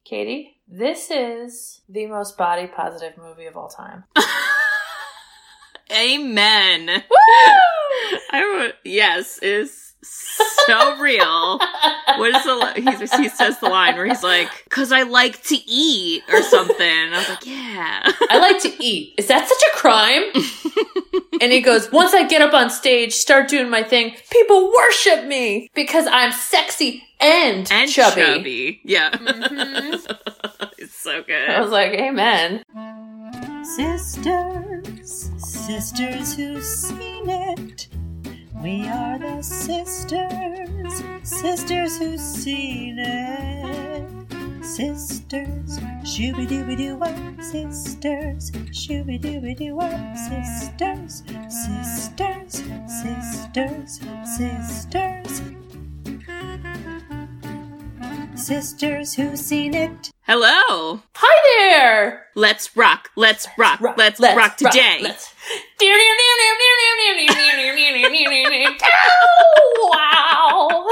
Katie, this is the most body positive movie of all time. Amen. Woo! Yes, is so real. What is he says the line where he's like, "'Cause I like to eat," or something. And I was like, yeah. I like to eat. Is that such a crime? And he goes, once I get up on stage, start doing my thing, people worship me because I'm sexy and chubby. Yeah. Mm-hmm. It's so good. I was like, amen. Sisters who've seen it. We are the sisters who've seen it. Sisters, shooby-dooby-doo-wop, sisters, shooby-dooby-doo-wop, sisters, sisters who've seen it. Hello. Hi there. Let's rock today. Let's. Wow.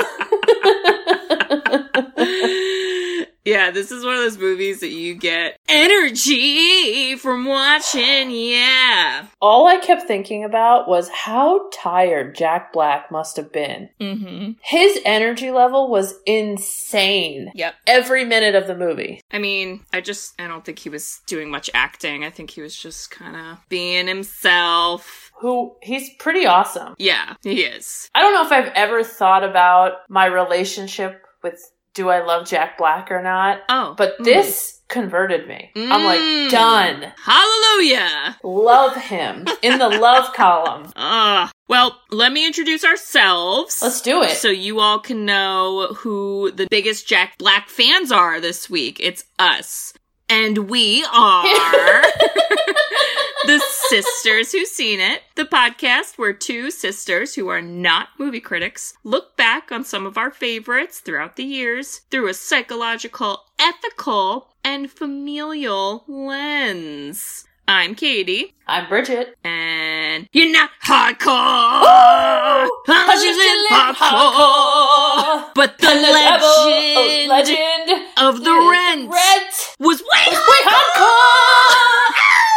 Yeah, this is one of those movies that you get energy from watching, yeah. All I kept thinking about was how tired Jack Black must have been. Mm-hmm. His energy level was insane. Yep. Every minute of the movie. I mean, I don't think he was doing much acting. I think he was just kind of being himself. He's pretty awesome. Yeah, he is. I don't know if I've ever thought about my relationship with do I love Jack Black or not? Oh. But this converted me. I'm like, done. Hallelujah. Love him. In the love column. Well, let me introduce ourselves. Let's do it. So you all can know who the biggest Jack Black fans are this week. It's us. And we are the Sisters Who've Seen It, the podcast where two sisters who are not movie critics look back on some of our favorites throughout the years through a psychological, ethical, and familial lens. I'm Katie. I'm Bridget. And you're not hardcore! Unless you live hardcore! But the legend of the Rent was way hardcore!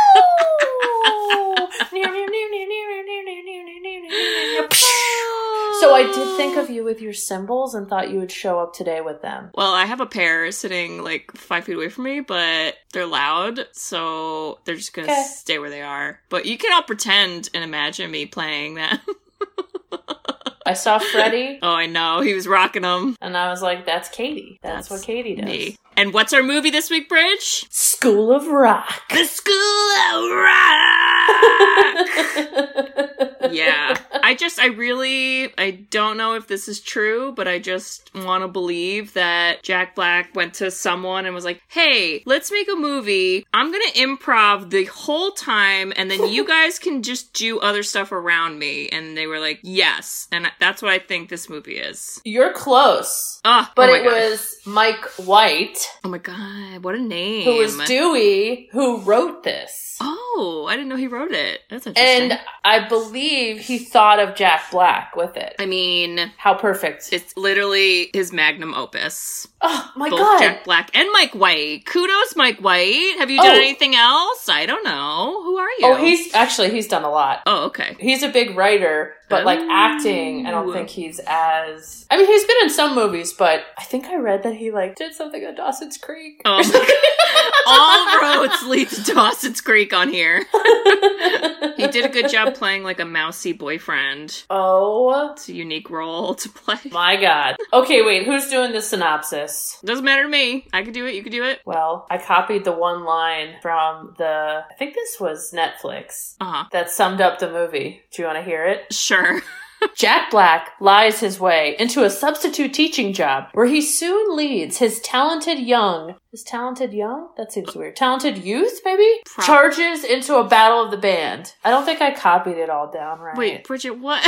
So I did think of you with your cymbals and thought you would show up today with them. Well, I have a pair sitting like 5 feet away from me, but they're loud, so they're just gonna stay where they are. But you can all pretend and imagine me playing them. I saw Freddie. Oh, I know. He was rocking them. And I was like, that's Katie. That's what Katie does. Me. And what's our movie this week, Bridge? School of Rock. The School of Rock! Yeah. I don't know if this is true, but I just want to believe that Jack Black went to someone and was like, hey, let's make a movie. I'm going to improv the whole time, and then you guys can just do other stuff around me. And they were like, yes. And that's what I think this movie is. You're close. But it was Mike White. Oh my God, what a name. Who was Dewey, who wrote this. Oh, I didn't know he wrote it. That's interesting. And I believe he thought of Jack Black with it. I mean, how perfect. It's literally his magnum opus. Oh my God. God. Jack Black and Mike White. Kudos, Mike White. Have you done anything else? I don't know. Who are you? Oh, he's done a lot. Oh, okay. He's a big writer, but like acting, I don't think he's as... I mean, he's been in some movies, but I think I read that he like did something on Dawson's Creek. Oh. All roads lead to Dawson's Creek on here. He did a good job playing like a mousy boyfriend. Oh. It's a unique role to play. My God. Okay, wait, who's doing the synopsis? Doesn't matter to me. I could do it, you could do it. Well, I copied the one line from I think this was Netflix, that summed up the movie. Do you want to hear it? Sure. Jack Black lies his way into a substitute teaching job where he soon leads his talented young? That seems weird. Talented youth, maybe? Charges into a battle of the band. I don't think I copied it all down right. Wait, Bridget, what?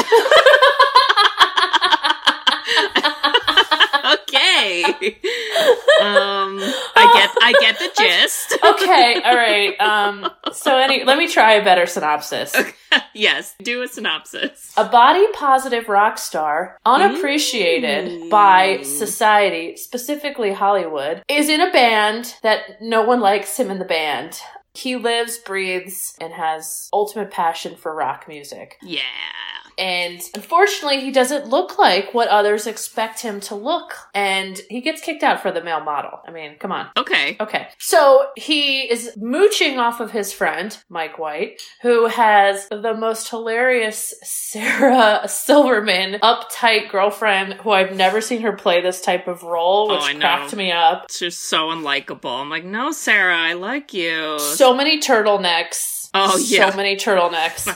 Okay. I I get the gist. Okay, all right. Let me try a better synopsis. Okay. Yes, do a synopsis. A body-positive rock star, unappreciated by society, specifically Hollywood, is in a band that no one likes him in the band. He lives, breathes, and has ultimate passion for rock music. Yeah. And unfortunately, he doesn't look like what others expect him to look. And he gets kicked out for the male model. I mean, come on. Okay. So he is mooching off of his friend, Mike White, who has the most hilarious Sarah Silverman uptight girlfriend who I've never seen her play this type of role, which cracked me up. It's just so unlikable. I'm like, no, Sarah, I like you. So many turtlenecks. Oh, yeah. So many turtlenecks.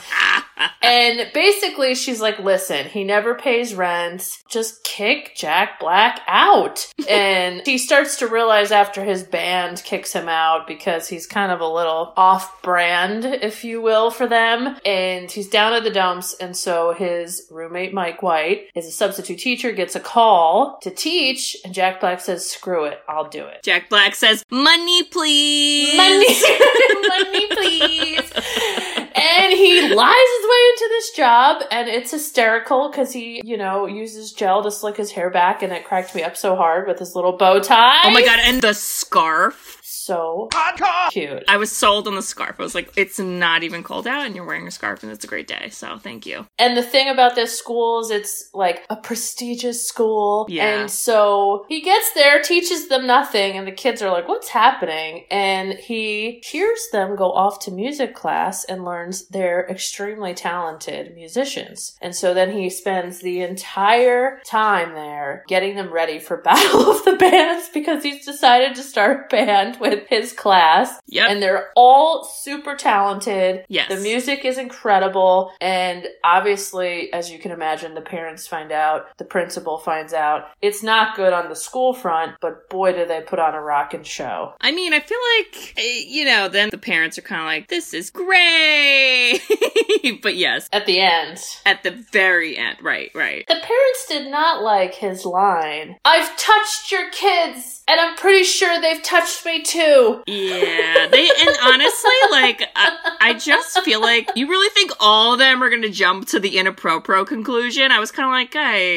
And basically, she's like, listen, he never pays rent. Just kick Jack Black out. And she starts to realize after his band kicks him out because he's kind of a little off-brand, if you will, for them. And he's down at the dumps. And so his roommate, Mike White, is a substitute teacher, gets a call to teach. And Jack Black says, screw it, I'll do it. Jack Black says, money, please. Money, please. And he lies his way into this job, and it's hysterical because he, uses gel to slick his hair back, and it cracked me up so hard with his little bow tie. Oh my god, and the scarf. So cute. I was sold on the scarf. I was like, it's not even cold out, and you're wearing a scarf, and it's a great day, so thank you. And the thing about this school is it's like a prestigious school. Yeah. And so he gets there, teaches them nothing, and the kids are like, what's happening? And he hears them go off to music class and learns they're extremely talented musicians. And so then he spends the entire time there getting them ready for Battle of the Bands because he's decided to start a band with his class. Yep. And they're all super talented. Yes. The music is incredible. And obviously, as you can imagine, the parents find out, the principal finds out. It's not good on the school front, but boy, do they put on a rockin' show. I mean, I feel like, then the parents are kind of like, this is great. But yes. At the end. At the very end. Right. The parents did not like his line, I've touched your kids, and I'm pretty sure they've touched me too. Yeah, and honestly, I just feel like you really think all of them are going to jump to the inappropriate conclusion. I was kind of like,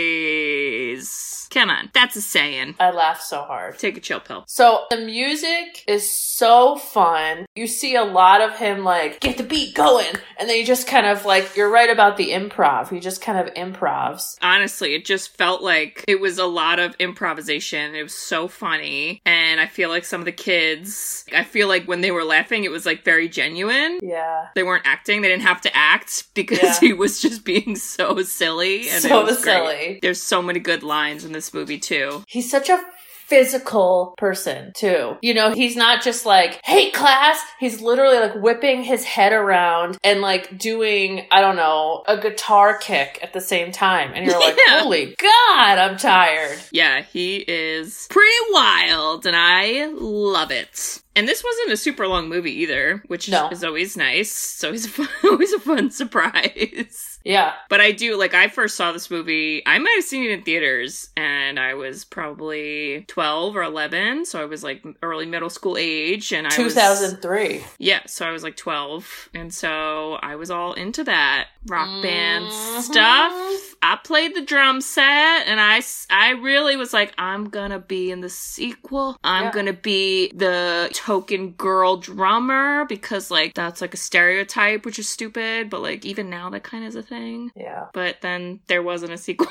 guys, come on, that's a saying. I laughed so hard. Take a chill pill. So the music is so fun. You see a lot of him get the beat going, and then you just kind of you're right about the improv. He just kind of improvs. Honestly, it just felt like it was a lot of improvisation. It was so funny, and I feel like some of the kids, I feel like when they were laughing, it was very genuine. Yeah. They weren't acting. They didn't have to act because he was just being so silly. And so it was silly. Great. There's so many good lines in this movie too. He's such a physical person too. He's not just hey class, he's literally whipping his head around and doing, I don't know, a guitar kick at the same time. And you're like, holy God, I'm tired. Yeah, he is pretty wild and I love it. And this wasn't a super long movie either, which is always nice. So it's always a fun surprise. Yeah. But I do, I first saw this movie, I might have seen it in theaters, and I was probably 12 or 11, so I was, early middle school age, and 2003. Yeah, so I was, 12, and so I was all into that rock band stuff. I played the drum set, and I really was I'm gonna be in the sequel. I'm gonna be the token girl drummer, because, that's, a stereotype, which is stupid, but, even now that kind of is a thing. Yeah. But then there wasn't a sequel,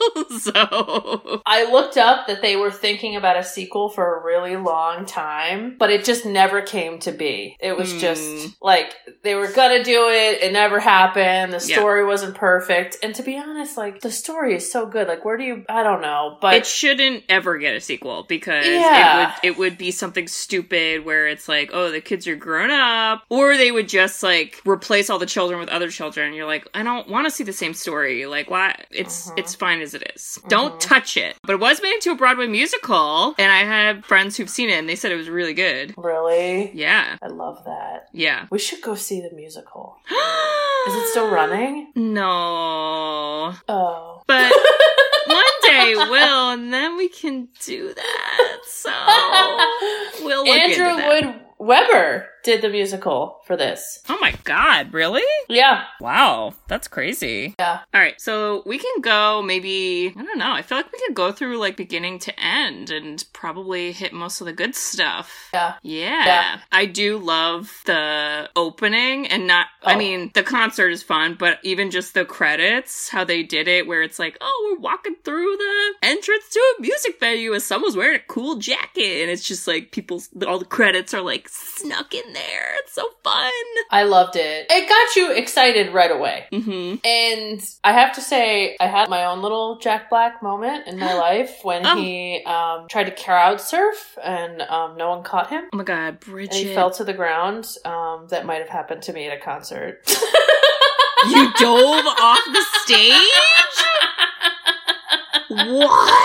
so... I looked up that they were thinking about a sequel for a really long time, but it just never came to be. It was just, they were gonna do it, it never happened, the story wasn't perfect, and to be honest, the story is so good, where do you... I don't know, but... It shouldn't ever get a sequel, because it would be something stupid where it's oh, the kids are grown up, or they would just, replace all the children with other children, and you're I don't want to see the same story. Why? It's fine as it is. Don't touch it. But it was made into a Broadway musical, and I have friends who've seen it, and they said it was really good. Really? Yeah. I love that. Yeah. We should go see the musical. Is it still running? No. Oh. But one day we'll, and then we can do that. So we'll I'll look into Andrew that. Lloyd Webber did the musical for this. Oh my god, really? Yeah. Wow, that's crazy. Yeah. All right, so we can go maybe, I don't know, I feel like we could go through like beginning to end and probably hit most of the good stuff. Yeah. Yeah. I do love the opening and not, I mean, the concert is fun, but even just the credits, how they did it, where it's like, oh, we're walking through the entrance to a music venue and someone's wearing a cool jacket. And it's just like all the credits are like snuck in there. It's so fun. I loved it. It got you excited right away. Mm-hmm. And I have to say, I had my own little Jack Black moment in my life when he tried to crowd surf and no one caught him. Oh my god, Bridget. And he fell to the ground. That might have happened to me at a concert. You dove off the stage? What?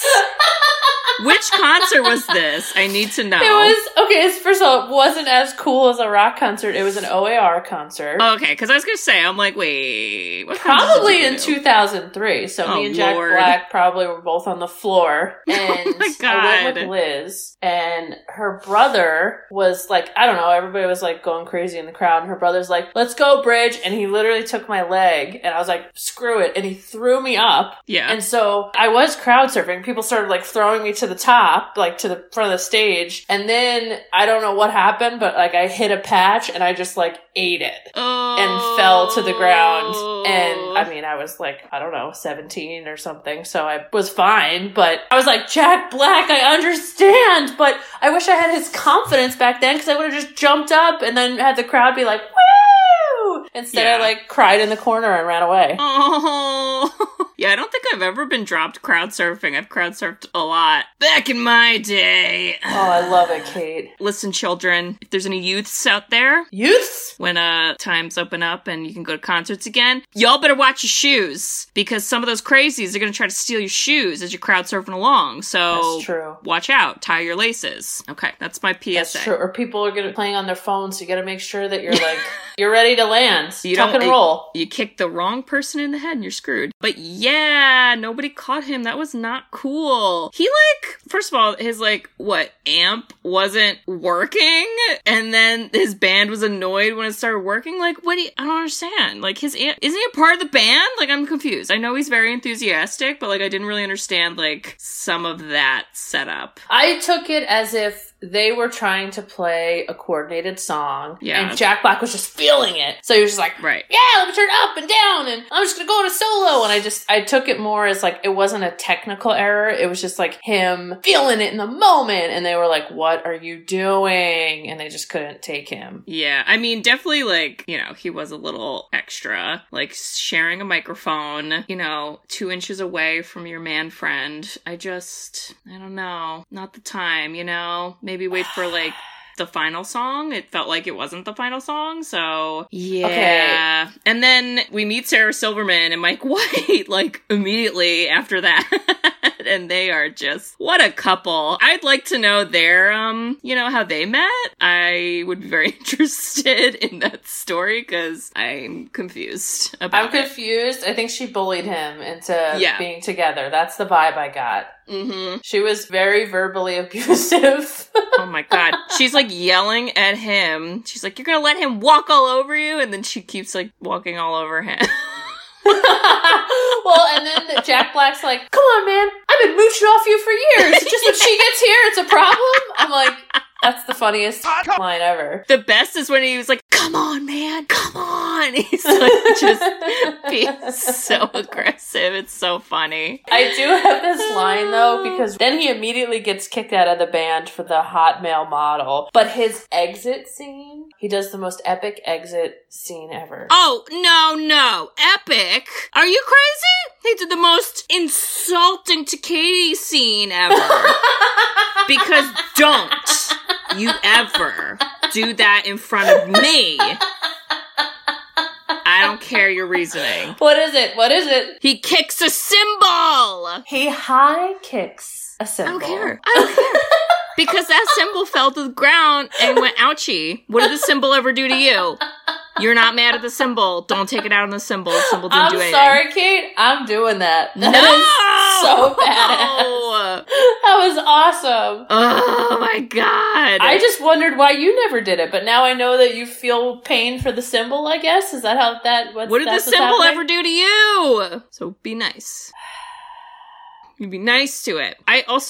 Which concert was this? I need to know. It was, okay, first of all, it wasn't as cool as a rock concert. It was an OAR concert. Okay, because I was going to say, I'm like, wait. What probably in 2003. So me and Jack Black probably were both on the floor. And oh my God. I went with Liz. And her brother was like, I don't know, everybody was like going crazy in the crowd. And her brother's like, let's go, Bridge. And he literally took my leg. And I was like, screw it. And he threw me up. Yeah. And so I was crowd surfing. People started like throwing me to the top, like to the front of the stage. And then I don't know what happened, but like I hit a patch and I just like ate it and fell to the ground. And I mean, I was like, I don't know, 17 or something. So I was fine, but I was like, Jack Black, I understand, but I wish I had his confidence back then because I would have just jumped up and then had the crowd be like, woo! Instead I like cried in the corner and ran away. Oh. Yeah, I don't think I've ever been dropped crowd surfing. I've crowd surfed a lot. Back in my day. Oh, I love it, Kate. Listen, children, if there's any youths out there. Youths? When times open up and you can go to concerts again, y'all better watch your shoes. Because some of those crazies are going to try to steal your shoes as you're crowd surfing along. So that's true. Watch out. Tie your laces. Okay, that's my PSA. That's true. Or people are going to be playing on their phones, so you got to make sure that you're like, you're ready to land. Tuck and roll. You kick the wrong person in the head and you're screwed. But yeah, nobody caught him. That was not cool. He first of all, his amp wasn't working, and then his band was annoyed when it started working. I don't understand. His amp, isn't he a part of the band? I'm confused. I know he's very enthusiastic, but I didn't really understand some of that setup. I took it as if they were trying to play a coordinated song, yeah, and Jack Black was just feeling it. So he was just like, right, yeah, let me turn it up and down, and I'm just gonna go to solo. And I took it more as it wasn't a technical error. It was just him feeling it in the moment, and they were like, what are you doing? And they just couldn't take him. Yeah, I mean, definitely, he was a little extra, sharing a microphone, 2 inches away from your man friend. I don't know. Not the time, Maybe wait for, the final song. It felt like it wasn't the final song, so yeah. Okay. And then we meet Sarah Silverman and Mike White, immediately after that. And they are just, what a couple. I'd like to know their, how they met. I would be very interested in that story, because I'm confused about I'm confused. I think she bullied him into being together. That's the vibe I got. Mm-hmm. She was very verbally abusive. Oh my God. She's yelling at him. She's like, you're gonna let him walk all over you? And then she keeps walking all over him. Well, and then Jack Black's like, come on, man. I've been mooching off you for years. Just when she gets here, it's a problem. I'm like, that's the funniest line ever. The best is when he was like, come on, man, come on. He's just being so aggressive. It's so funny. I do have this line, though, because then he immediately gets kicked out of the band for the hot male model. But his exit scene, he does the most epic exit scene ever. Oh, no. Epic? Are you crazy? He did the most insulting to Katie scene ever. Because don't you ever do that in front of me. I don't care your reasoning. What is it? He kicks a cymbal! He high kicks a cymbal. I don't care. Because that cymbal fell to the ground and went ouchie. What did the cymbal ever do to you? You're not mad at the cymbal. Don't take it out on the cymbal. The cymbal didn't do anything. I'm sorry, Kate. I'm doing that. No! so badass. That was awesome. Oh my god. I just wondered why you never did it, but now I know that you feel pain for the symbol, I guess. Is that how that... What did the symbol ever do to you? So be nice. You be nice to it.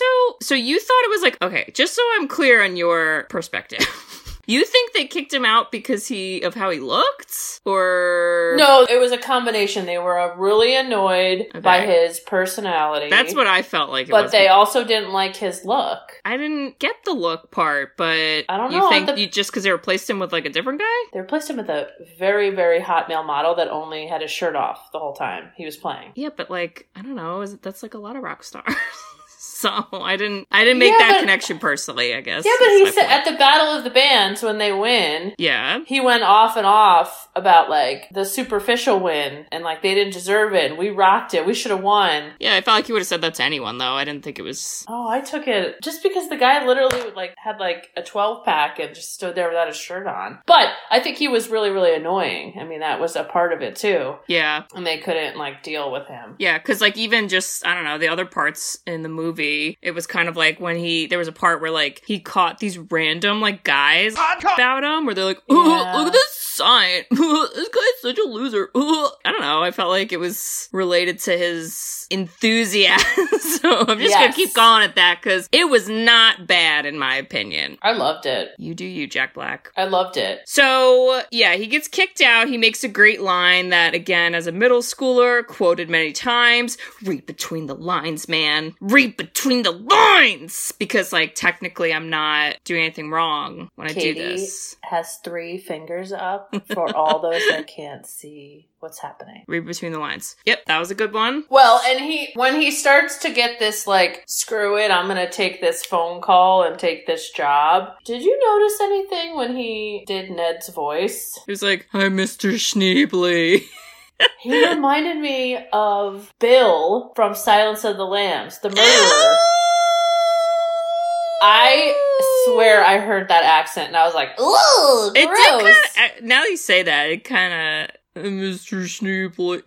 So you thought it was like, okay, just so I'm clear on your perspective. You think they kicked him out because of how he looked? Or... No, it was a combination. They were really annoyed by his personality. That's what I felt like it was. But they also didn't like his look. I didn't get the look part, but... I don't know. You think just because they replaced him with, like, a different guy? They replaced him with a very, very hot male model that only had his shirt off the whole time he was playing. Yeah, but, like, I don't know. That's, like, a lot of rock stars. So I didn't make that connection personally, I guess. Yeah, but he said at the Battle of the Bands when they win, he went off and off about like the superficial win and like they didn't deserve it and we rocked it. We should have won. Yeah, I felt like he would have said that to anyone though. I didn't think it was. Oh, I took it just because the guy literally like had like a 12-pack and just stood there without a shirt on. But I think he was really, really annoying. I mean, that was a part of it too. Yeah, and they couldn't like deal with him. Yeah, because like even just I don't know the other parts in the movie. It was kind of like when there was a part where like he caught these random like guys about him where they're like, oh, look at this sign. This guy's such a loser. I don't know. I felt like it was related to his enthusiasm. So I'm just going to keep calling it that because it was not bad in my opinion. I loved it. You do you, Jack Black. I loved it. So yeah, he gets kicked out. He makes a great line that again, as a middle schooler, quoted many times, read between the lines, man. Read between the lines! Because, like, technically I'm not doing anything wrong when Katie I do this. Has 3 fingers up for all those that can't see what's happening. Read between the lines. Yep, that was a good one. Well, and when he starts to get this, like, screw it, I'm gonna take this phone call and take this job. Did you notice anything when he did Ned's voice? He was like, hi, Mr. Schneebly. He reminded me of Bill from Silence of the Lambs, the murderer. I swear I heard that accent and I was like, ooh, gross. Now that you say that, it kind of, Mr. Schneebly.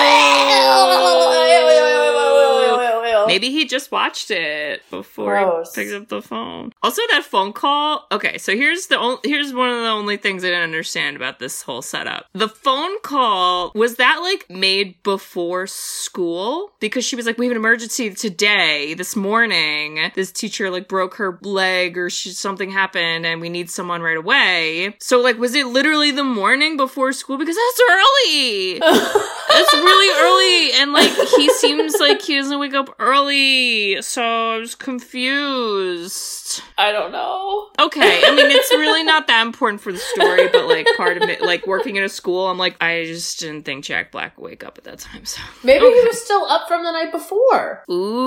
Maybe he just watched it before he picked up the phone. Also, that phone call. Okay, so here's one of the only things I didn't understand about this whole setup. The phone call, was that like made before school? Because she was like, we have an emergency today, this morning. This teacher like broke her leg or something happened and we need someone right away. So like, was it literally the morning before school? Because that's early. That's really early. And like, he seems like he doesn't wake up early. So I was confused. I don't know. Okay. I mean, it's really not that important for the story, but like part of it, like working in a school, I'm like, I just didn't think Jack Black would wake up at that time. So maybe he was still up from the night before.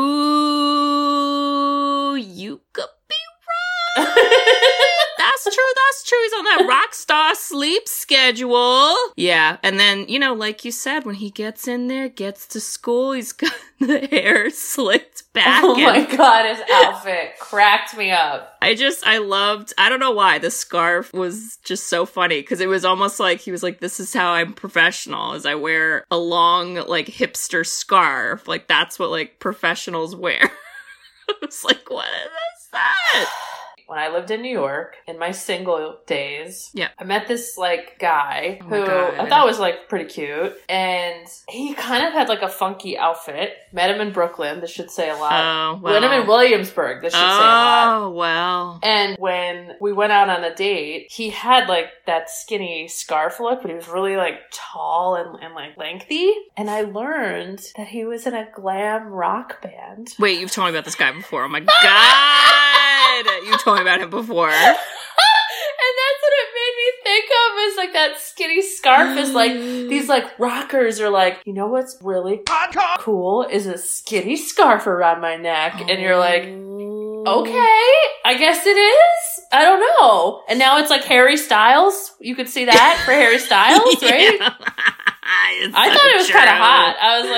Ooh, you could be wrong. That's true. He's on that rock star sleep schedule. Yeah. And then, you know, like you said, when he gets in there, gets to school, he's got the hair slicked back. Oh my God, his outfit cracked me up. I don't know why, the scarf was just so funny because it was almost like he was like, this is how I'm professional, is I wear a long, like, hipster scarf. Like, that's what, like, professionals wear. I was like, what is that? When I lived in New York, in my single days, yeah, I met this, like, guy who I thought was, like, pretty cute. And he kind of had, like, a funky outfit. Met him in Brooklyn. This should say a lot. Oh, well. Met him in Williamsburg. This should say a lot. Oh, well. And when we went out on a date, he had, like, that skinny scarf look, but he was really, like, tall and like, lengthy. And I learned that he was in a glam rock band. Wait, you've told me about this guy before. Oh, my God. You told me about him before. And that's what it made me think of, is like that skinny scarf is like, these like rockers are like, you know what's really cool is a skinny scarf around my neck. And you're like, okay, I guess it is. I don't know. And now it's like Harry Styles. You could see that for Harry Styles, right? Yeah. I thought it was kind of hot. I was like,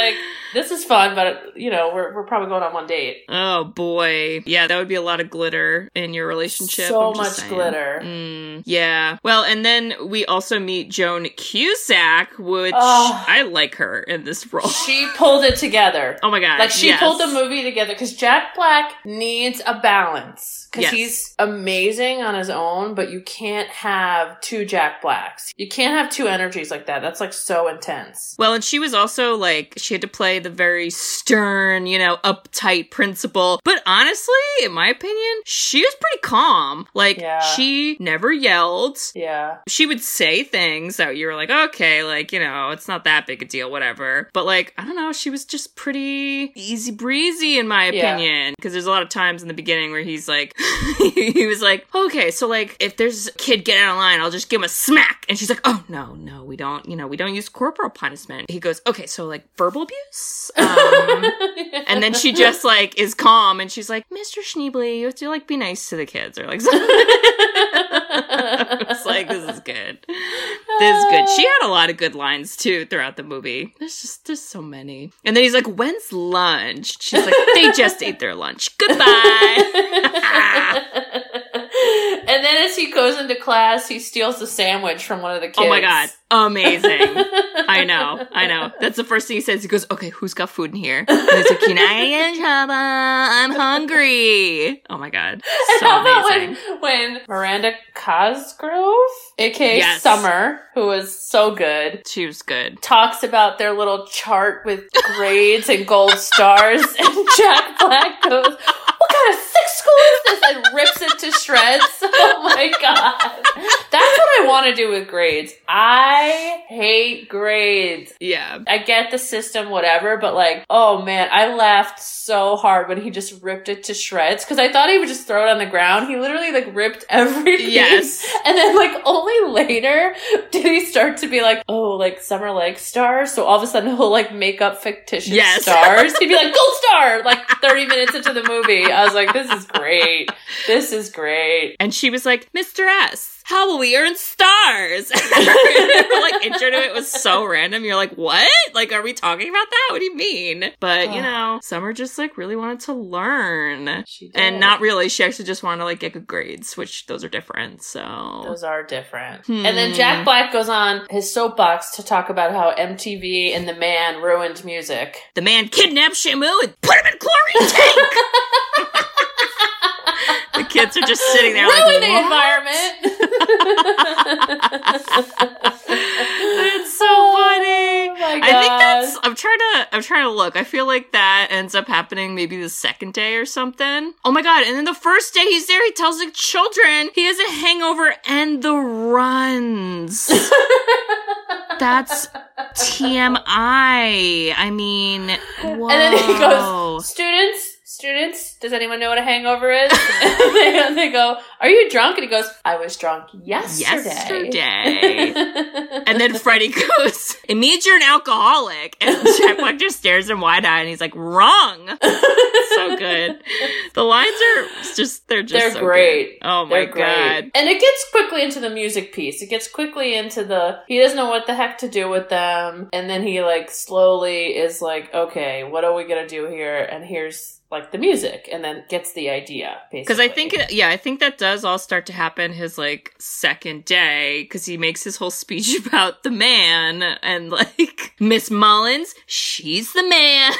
This is fun, but, you know, we're probably going on one date. Oh, boy. Yeah, that would be a lot of glitter in your relationship. So much glitter. Yeah. Well, and then we also meet Joan Cusack, which I like her in this role. She pulled it together. Oh, my God. Like, she pulled the movie together, because Jack Black needs a balance. Because he's amazing on his own, but you can't have two Jack Blacks. You can't have two energies like that. That's, like, so intense. Well, and she was also, like, she had to play the very stern, you know, uptight principal. But honestly, in my opinion, she was pretty calm. Like, she never yelled. Yeah. She would say things that you were like, okay, like, you know, it's not that big a deal, whatever. But, like, I don't know, she was just pretty easy breezy, in my opinion. Because there's a lot of times in the beginning where he's like, he was like, okay, so, like, if there's a kid getting out of line, I'll just give him a smack. And she's like, oh, no, we don't, you know, we don't use corporal punishment. He goes, okay, so, like, verbal abuse? And then she just, like, is calm, and she's like, Mr. Schneebly, you have to, like, be nice to the kids, or, like, something. It's like, this is good. This is good. She had a lot of good lines, too, throughout the movie. There's so many. And then he's like, when's lunch? She's like, they just ate their lunch. Goodbye. And then as he goes into class, he steals the sandwich from one of the kids. Oh my God. Amazing. I know. That's the first thing he says. He goes, okay, who's got food in here? And he's like, can I get in trouble? I'm hungry. Oh my God. So how about amazing. when Miranda Cosgrove, aka Summer, who was so good. She was good. Talks about their little chart with grades and gold stars, and Jack Black goes, what kind of sick school is this? And rips it to shreds. Oh my God. That's what I want to do with grades. I hate grades. Yeah. I get the system, whatever, but like, oh man, I laughed so hard when he just ripped it to shreds, because I thought he would just throw it on the ground. He literally like ripped everything. Yes. And then like only later did he start to be like, oh, like Summer likes stars. So all of a sudden he'll like make up fictitious stars. He'd be like, gold star, like 30 minutes into the movie. I was like, this is great. This is great. And she was like, Mr. S, how will we earn stars? Like, intro to it was so random. You're like, what? Like, are we talking about that? What do you mean? But, you know, Summer just, like, really wanted to learn. She did. And not really. She actually just wanted to, like, get good grades, which those are different, so. Those are different. And then Jack Black goes on his soapbox to talk about how MTV and The Man ruined music. The Man kidnapped Shamu and put him in a chlorine tank! The kids are just sitting there ruin like, the environment. It's so funny. Oh my God. I think that's. I'm trying to look. I feel like that ends up happening maybe the second day or something. Oh my God! And then the first day he's there, he tells the children he has a hangover and the runs. That's TMI. I mean, whoa. And then he goes, Students, does anyone know what a hangover is? And they go, are you drunk? And he goes, I was drunk yesterday. And then Freddie goes, it means you're an alcoholic. And Jack Black just stares him wide-eyed and he's like, wrong. So good. The lines are just, they're so great. Good. Oh my God. And it gets quickly into the music piece. It gets quickly into he doesn't know what the heck to do with them. And then he like slowly is like, okay, what are we going to do here? And here's like the music, and then gets the idea, basically. Because I think that does all start to happen his like second day, because he makes his whole speech about the man, and like Miss Mullins, she's the man.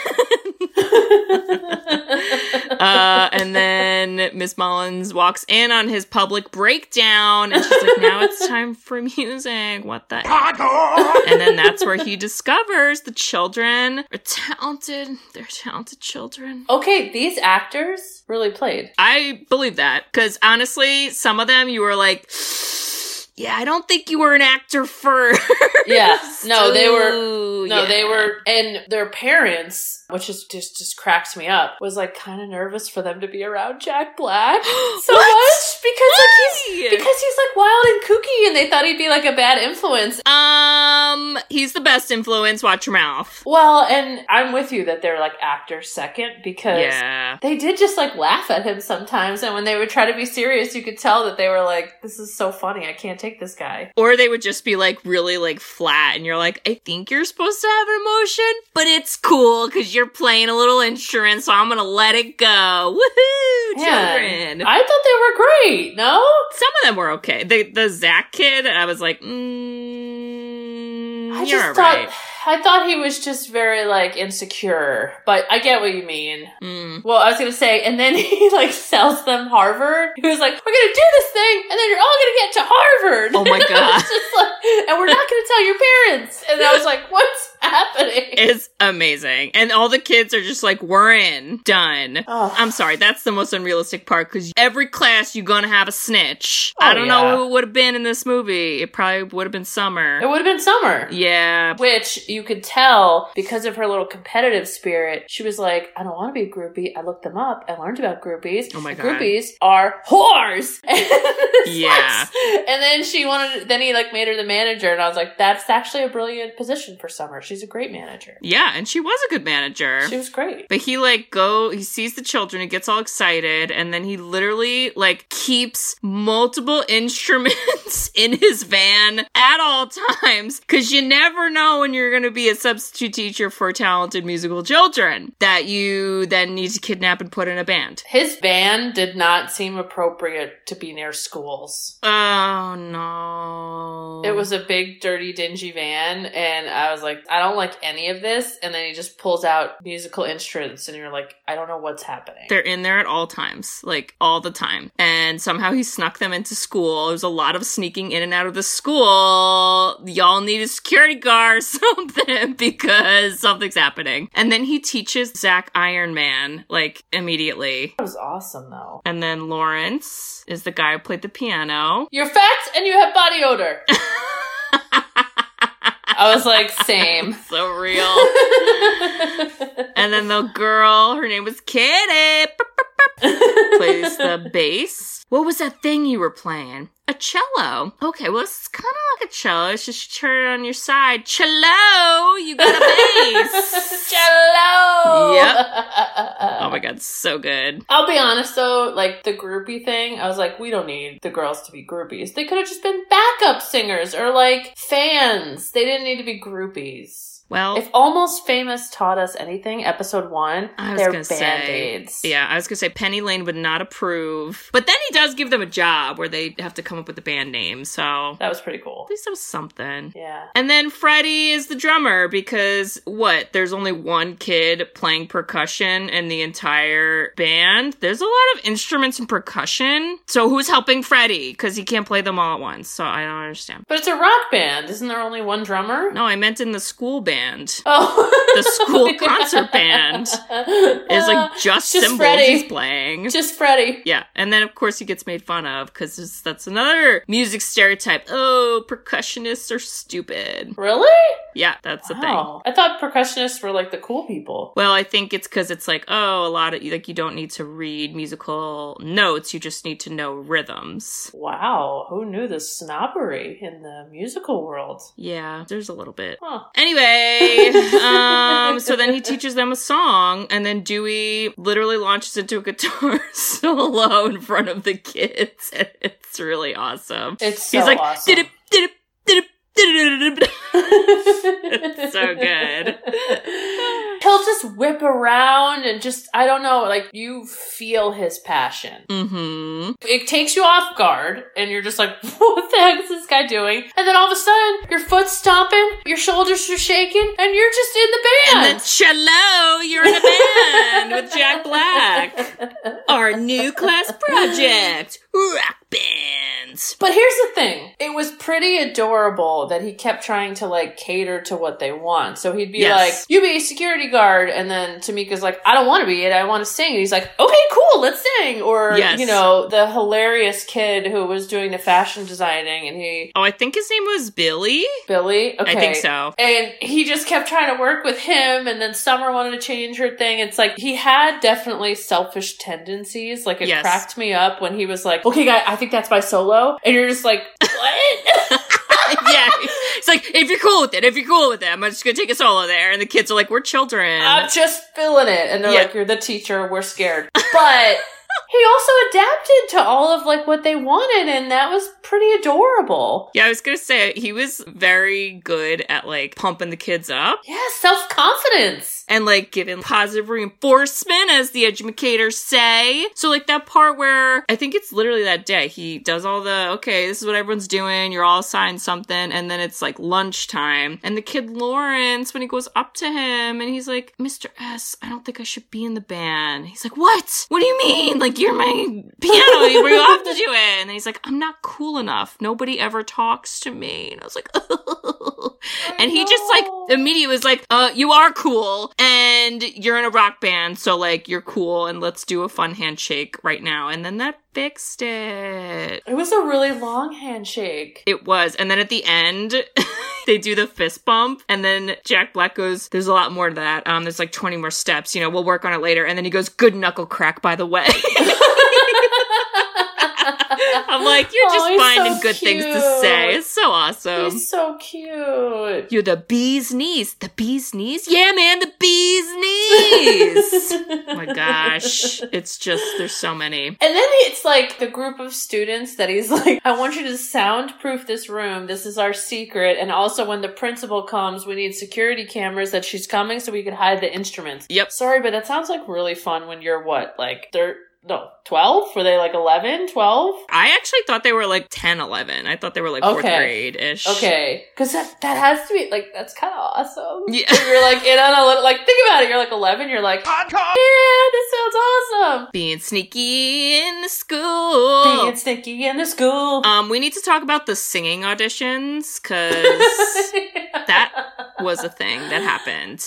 And then Miss Mullins walks in on his public breakdown, and she's like, now it's time for music. What the heck? And then that's where he discovers the children are talented. They're talented children. Okay, these actors really played. I believe that, because honestly, some of them you were like, yeah, I don't think you were an actor first. Yeah, no, they were. Ooh, No, yeah. they were, and their parents, which is just cracks me up, was like kind of nervous for them to be around Jack Black so much because like he's like wild and kooky, and they thought he'd be like a bad influence. He's the best influence. Watch your mouth. Well, and I'm with you that they're like actors second, because they did just like laugh at him sometimes, and when they would try to be serious, you could tell that they were like, "This is so funny, I can't take this guy." Or they would just be like really like flat, and you're like, I think you're supposed supposed to have an emotion, but it's cool because you're playing a little instrument, so I'm gonna let it go. Woohoo, children! I thought they were great. No, some of them were okay. The Zach kid, I was like, I thought he was just very, like, insecure, but I get what you mean. Well, I was gonna say, and then he, like, sells them Harvard. He was like, we're gonna do this thing, and then you're all gonna get to Harvard. Oh my God. Just like, and we're not gonna tell your parents. And I was like, what's happening? It's amazing. And all the kids are just like, we're in. Done. Oh. I'm sorry, that's the most unrealistic part, because every class you're gonna have a snitch. I don't know who it would have been in this movie. It probably would have been Summer. It would have been Summer. Yeah. Which you could tell, because of her little competitive spirit, she was like, I don't want to be a groupie. I looked them up. I learned about groupies. Oh my God. Groupies are whores. Yeah. And then then he like made her the manager, and I was like, that's actually a brilliant position for Summer. She's a great manager. Yeah, and she was a good manager. She was great. But he he sees the children, he gets all excited, and then he literally like keeps multiple instruments in his van at all times, because you never know when you're going to be a substitute teacher for talented musical children that you then need to kidnap and put in a band. His van did not seem appropriate to be near schools. Oh no. It was a big, dirty, dingy van, and I was like, I don't like any of this. And then he just pulls out musical instruments, and you're like, I don't know what's happening. They're in there at all times, like all the time. And somehow he snuck them into school. There's a lot of sneaking in and out of the school. Y'all need a security guard or something because something's happening. And then he teaches Zach Iron Man, like, immediately. That was awesome, though. And then Lawrence is the guy who played the piano. You're fat and you have body odor. I was like, same. So real. And then the girl, her name was Kitty, plays the bass. What was that thing you were playing? A cello. Okay, well, it's kind of like a cello. It's just you turn it on your side. Cello! You got a bass! Cello! Yep. Oh my God, so good. I'll be honest, though, like, the groupie thing, I was like, we don't need the girls to be groupies. They could have just been backup singers or, like, fans. They didn't need to be groupies. Well, if Almost Famous taught us anything, episode 1, they're Band-Aids. Yeah, I was going to say Penny Lane would not approve. But then he does give them a job where they have to come up with the band name, so... That was pretty cool. At least that was something. Yeah. And then Freddie is the drummer because, there's only one kid playing percussion in the entire band? There's a lot of instruments and percussion. So who's helping Freddie? Because he can't play them all at once, so I don't understand. But it's a rock band. Isn't there only one drummer? No, I meant in the school band. Oh. The school concert band is like just cymbals Freddie. He's playing. Just Freddie. Yeah. And then, of course, he gets made fun of because that's another music stereotype. Oh, percussionists are stupid. Really? Yeah, that's the thing. I thought percussionists were like the cool people. Well, I think it's because it's like, a lot of, like, you don't need to read musical notes. You just need to know rhythms. Wow. Who knew the snobbery in the musical world? Yeah, there's a little bit. Huh. Anyway, so then he teaches them a song, and then Dewey literally launches into a guitar solo in front of the kids, and it's really awesome. It's so He's like, awesome. It's so good. He'll just whip around and just, I don't know, like, you feel his passion. Mm-hmm. It takes you off guard, and you're just like, what the heck is this guy doing? And then all of a sudden, your foot's stomping, your shoulders are shaking, and you're just in the band. And then, cello, you're in a band with Jack Black. Our new class project, Rock Bands. But here's the thing. It was pretty adorable that he kept trying to, like, cater to what they want. So he'd be like, you be a security guard. And then Tamika's like, I don't want to be it. I want to sing. And he's like, okay, cool. Let's sing. Or, you know, the hilarious kid who was doing the fashion designing. And he... Oh, I think his name was Billy? Billy? Okay. I think so. And he just kept trying to work with him. And then Summer wanted to change her thing. It's like, he had definitely selfish tendencies. Like, it cracked me up when he was like, okay, guy, I think that's my solo. And you're just like, what? Yeah. It's like, if you're cool with it, I'm just gonna take a solo there. And the kids are like, we're children. I'm just feeling it. And they're like, you're the teacher, we're scared. But He also adapted to all of, like, what they wanted, and that was pretty adorable. Yeah, I was gonna say, he was very good at, like, pumping the kids up. Yeah, self-confidence. And, like, giving positive reinforcement, as the educators say. So, like, that part where, I think it's literally that day, he does all the, okay, this is what everyone's doing, you're all assigned something, and then it's, like, lunchtime. And the kid Lawrence, when he goes up to him, and he's like, Mr. S, I don't think I should be in the band. He's like, what? What do you mean? Like, you're my piano, you have to do it. And then he's like, I'm not cool enough. Nobody ever talks to me. And I was like, oh. And he just, like, immediately was like, you are cool, and you're in a rock band, so, like, you're cool, and let's do a fun handshake right now. And then that fixed it. It was a really long handshake. It was. And then at the end, they do the fist bump, and then Jack Black goes, there's a lot more to that. There's like 20 more steps, you know, we'll work on it later. And then he goes, good knuckle crack, by the way. I'm like, you're just finding so good things to say. It's so awesome. He's so cute. You're the bee's knees. The bee's knees? Yeah, man, the bee's knees. Oh my gosh. It's just, there's so many. And then it's like the group of students that he's like, I want you to soundproof this room. This is our secret. And also when the principal comes, we need security cameras that she's coming so we could hide the instruments. Yep. Sorry, but that sounds like really fun when you're what? Like, 12? Were they like 11, 12? I actually thought they were like 10, 11. I thought they were like 4th grade-ish. Okay. Because that has to be, like, that's kind of awesome. Yeah. You're like, in on a little, like, think about it. You're like 11. You're like, yeah, this sounds awesome. Being sneaky in the school. Being sneaky in the school. We need to talk about the singing auditions, because that was a thing that happened.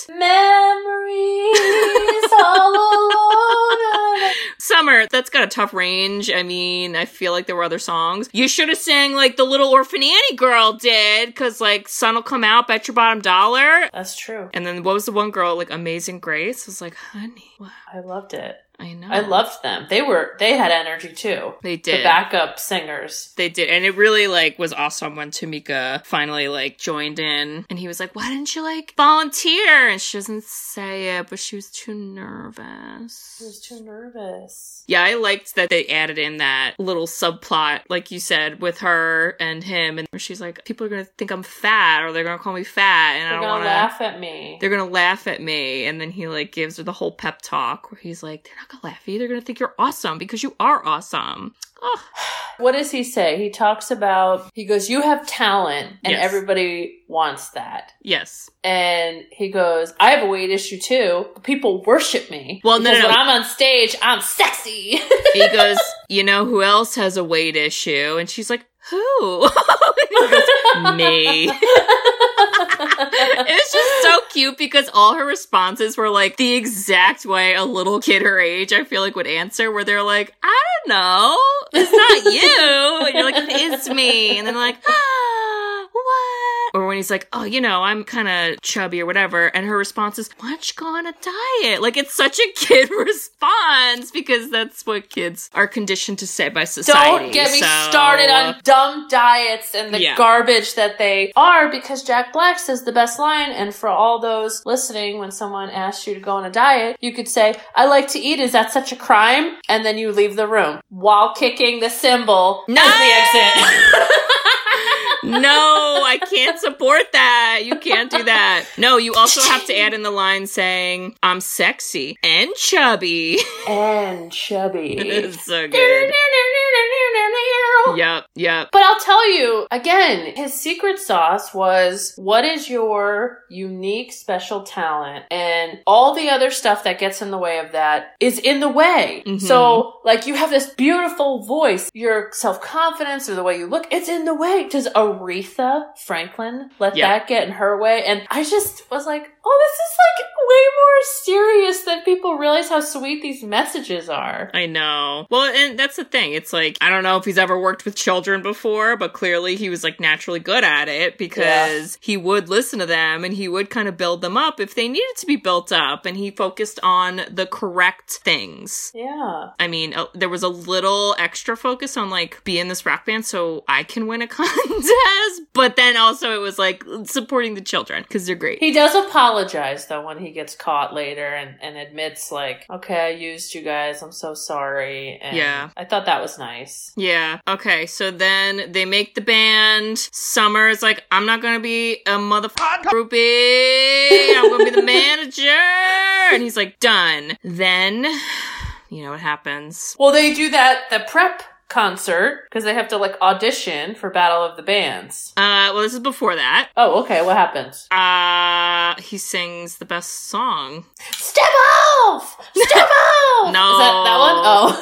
Memories all alone. Summer, that's got a tough range. I mean, I feel like there were other songs. You should have sang like the Little Orphan Annie girl did, because like Sun'll Come Out, Bet Your Bottom Dollar. That's true. And then what was the one girl, like Amazing Grace? I was like, honey, wow. I loved it. I know. I loved them. They had energy too. They did. The backup singers. They did. And it really like was awesome when Tamika finally like joined in, and he was like, why didn't you like volunteer? And she doesn't say it, but she was too nervous. She was too nervous. Yeah, I liked that they added in that little subplot, like you said, with her and him, and she's like, people are gonna think I'm fat, or they're gonna call me fat, and they're I don't wanna laugh at me. They're gonna laugh at me. And then he like gives her the whole pep talk where he's like, they're not gonna laugh at you, they're gonna think you're awesome because you are awesome. Oh. What does he say? He talks about, he goes, you have talent, and Yes. everybody wants that. Yes. And he goes, I have a weight issue too, but people worship me. Well, no, because no. when I'm on stage, I'm sexy. He goes, you know who else has a weight issue? And she's like, who? He goes, me. It was just so cute because all her responses were like the exact way a little kid her age, I feel like, would answer, where they're like, I don't know, it's not you. And you're like, it's me. And then like, what? Or when he's like, oh, you know, I'm kind of chubby or whatever. And her response is, why don't you go on a diet? Like, it's such a kid response because that's what kids are conditioned to say by society. Don't get me started on dumb diets and the garbage that they are, because Jack Black says the best line. And for all those listening, when someone asks you to go on a diet, you could say, I like to eat. Is that such a crime? And then you leave the room while kicking the cymbal as the exit. No, I can't support that. You can't do that. No, you also have to add in the line saying, I'm sexy and chubby. And chubby. It's so good. Yep. But I'll tell you, again, his secret sauce was, what is your unique special talent? And all the other stuff that gets in the way of that is in the way. Mm-hmm. So, like, you have this beautiful voice, your self-confidence or the way you look, it's in the way. Does Aretha Franklin let that get in her way? And I just was like, oh, this is like way more serious than people realize how sweet these messages are. I know. Well, and that's the thing. It's like, I don't know if he's ever worked with children before, but clearly he was like naturally good at it because he would listen to them and he would kind of build them up if they needed to be built up, and he focused on the correct things. Yeah. I mean, there was a little extra focus on like, be in this rock band so I can win a contest, but then also it was like supporting the children because they're great. He does apologize though when he gets caught later and admits like, okay, I used you guys. I'm so sorry. And Yeah. I thought that was nice. Yeah. Okay. So then they make the band. Summer's like, I'm not going to be a motherfucking groupie. I'm going to be the manager. And he's like, done. Then, you know what happens. Well, they do the prep concert because they have to like audition for Battle of the Bands. Well, this is before that. Oh, okay. What happens? He sings the best song. Step off! Step off! No. Is that one?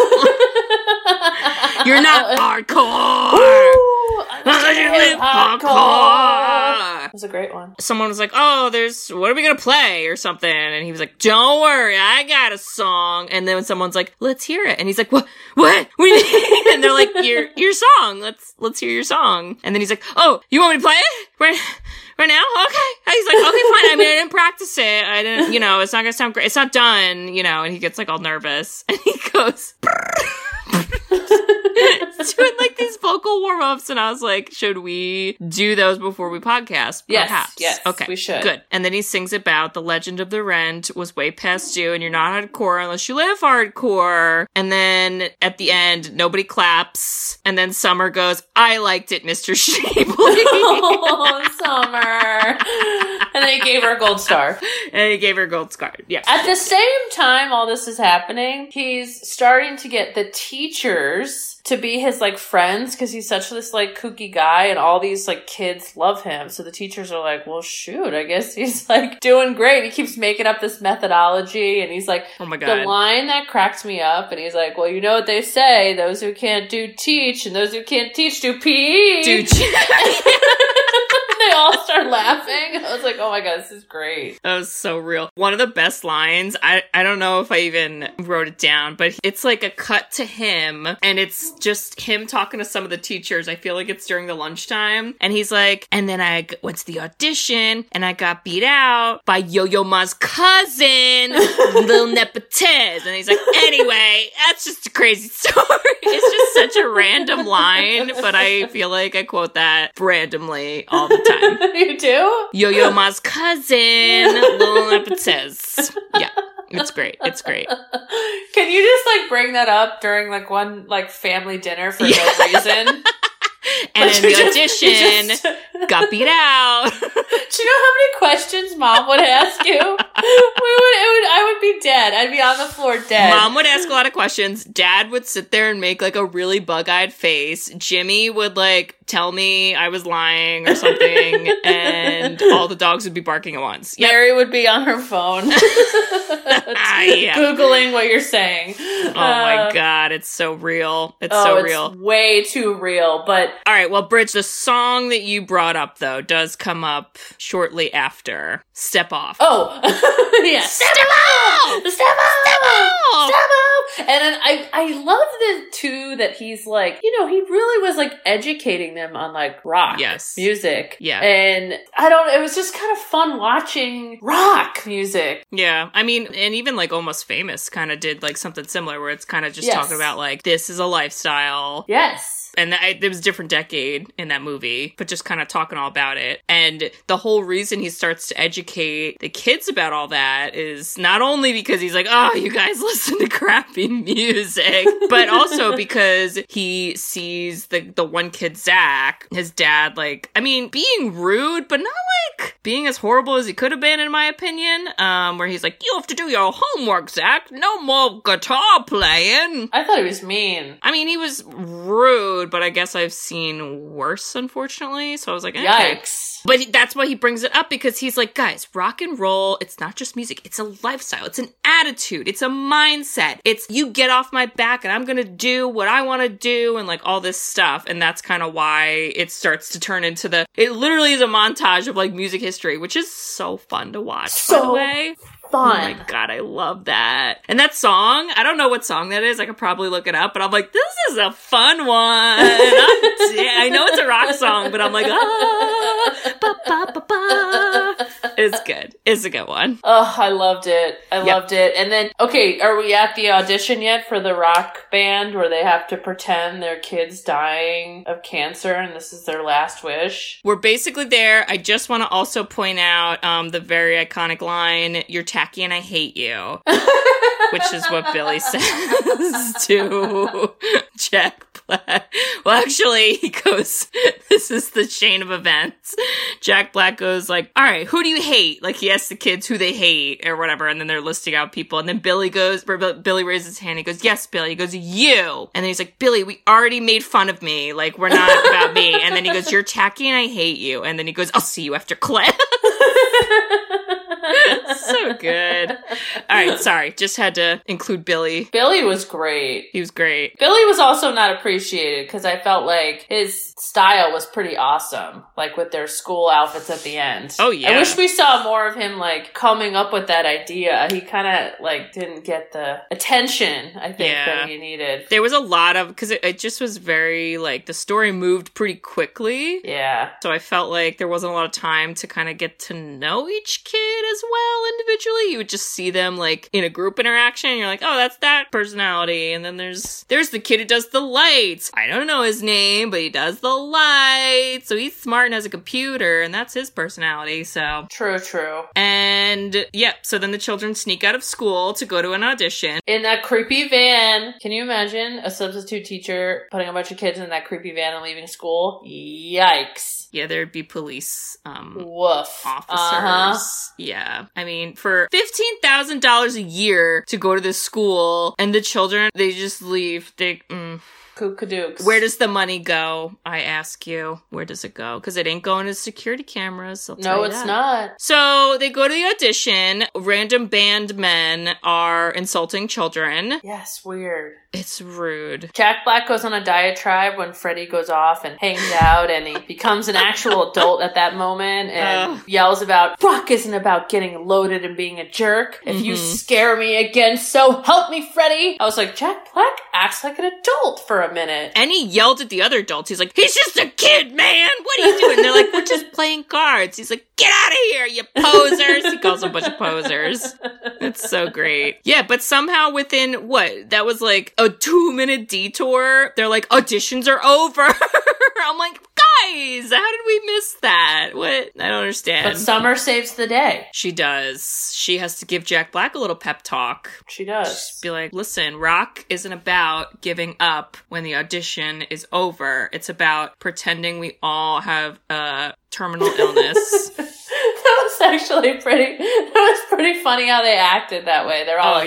Oh. You're not hardcore! Ooh, You live hardcore! It was a great one. Someone was like, oh, what are we gonna play or something? And he was like, don't worry, I got a song. And then when someone's like, let's hear it. And he's like, what do you mean? And they're like, your song. Let's hear your song. And then he's like, oh, you want me to play it? Right now? Okay. And he's like, okay, fine. I mean, I didn't practice it. I didn't, it's not gonna sound great. It's not done, and he gets like all nervous. And he goes, doing like these vocal warm-ups, and I was like, should we do those before we podcast? Perhaps. Yes, okay, we should. Good. And then he sings about the legend of the Rent was way past due, and you're not hardcore unless you live hardcore. And then at the end, nobody claps, and then Summer goes, I liked it, Mr. Shapley. Oh, Summer. And then he gave her a gold star. Yeah. At the same time all this is happening, he's starting to get the teachers to be his like friends because he's such this like kooky guy and all these like kids love him. So the teachers are like, well, shoot, I guess he's like doing great. He keeps making up this methodology and he's like, oh my God. The line that cracks me up, and he's like, well, you know what they say, those who can't do teach and those who can't teach do PE. They all start laughing. I was like, oh my God, this is great. That was so real. One of the best lines, I don't know if I even wrote it down, but it's like a cut to him, and it's just him talking to some of the teachers. I feel like it's during the lunchtime, and he's like, and then I went to the audition, and I got beat out by Yo-Yo Ma's cousin, Lil Nepotez. And he's like, anyway, that's just a crazy story. It's just such a random line, but I feel like I quote that randomly all the time. You do? Yo-Yo Ma's cousin, Lil Nepotez. Yeah, it's great. It's great. Can you just like bring that up during like one like family dinner for no reason? And in the audition, got beat out. Do you know how many questions Mom would ask you? I would be dead. I'd be on the floor dead. Mom would ask a lot of questions. Dad would sit there and make like a really bug-eyed face. Jimmy would like tell me I was lying or something, and all the dogs would be barking at once. Yep. Mary would be on her phone. Yeah. Googling what you're saying. Oh my God, it's so real. It's so real. It's way too real, but... All right, well, Bridge, the song that you brought up, though, does come up shortly after Step Off. Oh, yeah. Step off! Step off! Step off! Step off! And then I love too, that he's like, he really was like educating them on like rock music. Yeah. And it was just kind of fun watching rock music. Yeah. I mean, and even like Almost Famous kind of did like something similar where it's kind of just talking about like, this is a lifestyle. Yes. And it was a different decade in that movie, but just kind of talking all about it. And the whole reason he starts to educate the kids about all that is not only because he's like, oh, you guys listen to crappy music, but also because he sees the one kid, Zach, his dad, like, I mean, being rude, but not like being as horrible as he could have been, in my opinion, where he's like, you have to do your homework, Zach. No more guitar playing. I thought he was mean. I mean, he was rude, but I guess I've seen worse, unfortunately. So I was like, okay. Yikes. But that's why he brings it up, because he's like, guys, rock and roll, it's not just music. It's a lifestyle. It's an attitude. It's a mindset. It's you get off my back and I'm going to do what I want to do and like all this stuff. And that's kind of why it starts to turn into it literally is a montage of like music history, which is so fun to watch, by the way. Fun. Oh my God, I love that. And that song, I don't know what song that is. I could probably look it up, but I'm like, this is a fun one. I know it's a rock song, but I'm like, ba, ba, ba, ba. It's good. It's a good one. Oh, I loved it. I loved it. And then, okay, are we at the audition yet for the rock band where they have to pretend their kid's dying of cancer and this is their last wish? We're basically there. I just want to also point out the very iconic line, "You're tacky and I hate you," which is what Billy says to Jack Black. Well, actually, he goes, this is the chain of events. Jack Black goes like, all right, who do you hate? Like, he asks the kids who they hate or whatever, and then they're listing out people. And then Billy raises his hand. He goes, yes, Billy. He goes, you. And then he's like, Billy, we already made fun of me. Like, we're not about me. And then he goes, you're tacky and I hate you. And then he goes, I'll see you after class. So good. All right, sorry. Just had to include Billy. Billy was great. He was great. Billy was also not appreciated because I felt like his style was pretty awesome, like with their school outfits at the end. Oh, yeah. I wish we saw more of him, like, coming up with that idea. He kind of, like, didn't get the attention, I think, that he needed. There was a lot of, because it just was very, like, the story moved pretty quickly. Yeah. So I felt like there wasn't a lot of time to kind of get to know each kid as well individually. You would just see them, like, in a group interaction, and you're like, oh, that's that personality. And then there's the kid who does the lights. I don't know his name, but he does the lights. So he's smart and has a computer, and that's his personality, so. True. And, so then the children sneak out of school to go to an audition. In that creepy van. Can you imagine a substitute teacher putting a bunch of kids in that creepy van and leaving school? Yikes. Yeah, there'd be police, woof. officers. Yeah. I mean, for $15,000 a year to go to this school, and the children, they just leave. Kookadooks. Where does the money go? I ask you. Where does it go? Because it ain't going to security cameras. No, it's not. So they go to the audition. Random band men are insulting children. Yes, weird. It's rude. Jack Black goes on a diatribe when Freddie goes off and hangs out, and he becomes an actual adult at that moment and yells about, rock isn't about getting loaded and being a jerk. If you scare me again, so help me, Freddie. I was like, Jack Black acts like an adult for a minute. And he yelled at the other adults. He's like, he's just a kid, man. What are you doing? They're like, we're just playing cards. He's like, get out of here, you posers. He calls them a bunch of posers. It's so great. Yeah, but somehow within, that was like a 2-minute detour. They're like, auditions are over. I'm like, guys, how did we miss that? What? I don't understand. But Summer saves the day. She does. She has to give Jack Black a little pep talk. She does. Just be like, listen, rock isn't about giving up when the audition is over. It's about pretending we all have a terminal illness. That was actually pretty funny how they acted that way. They're all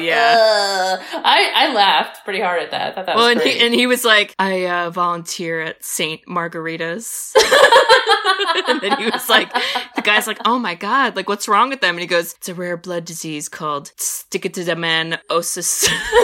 I laughed pretty hard at that. I thought that was great. And he was like, I volunteer at St. Margarita's. And then he was like, the guy's like, oh my God, like, what's wrong with them? And he goes, it's a rare blood disease called stigmatomanosis.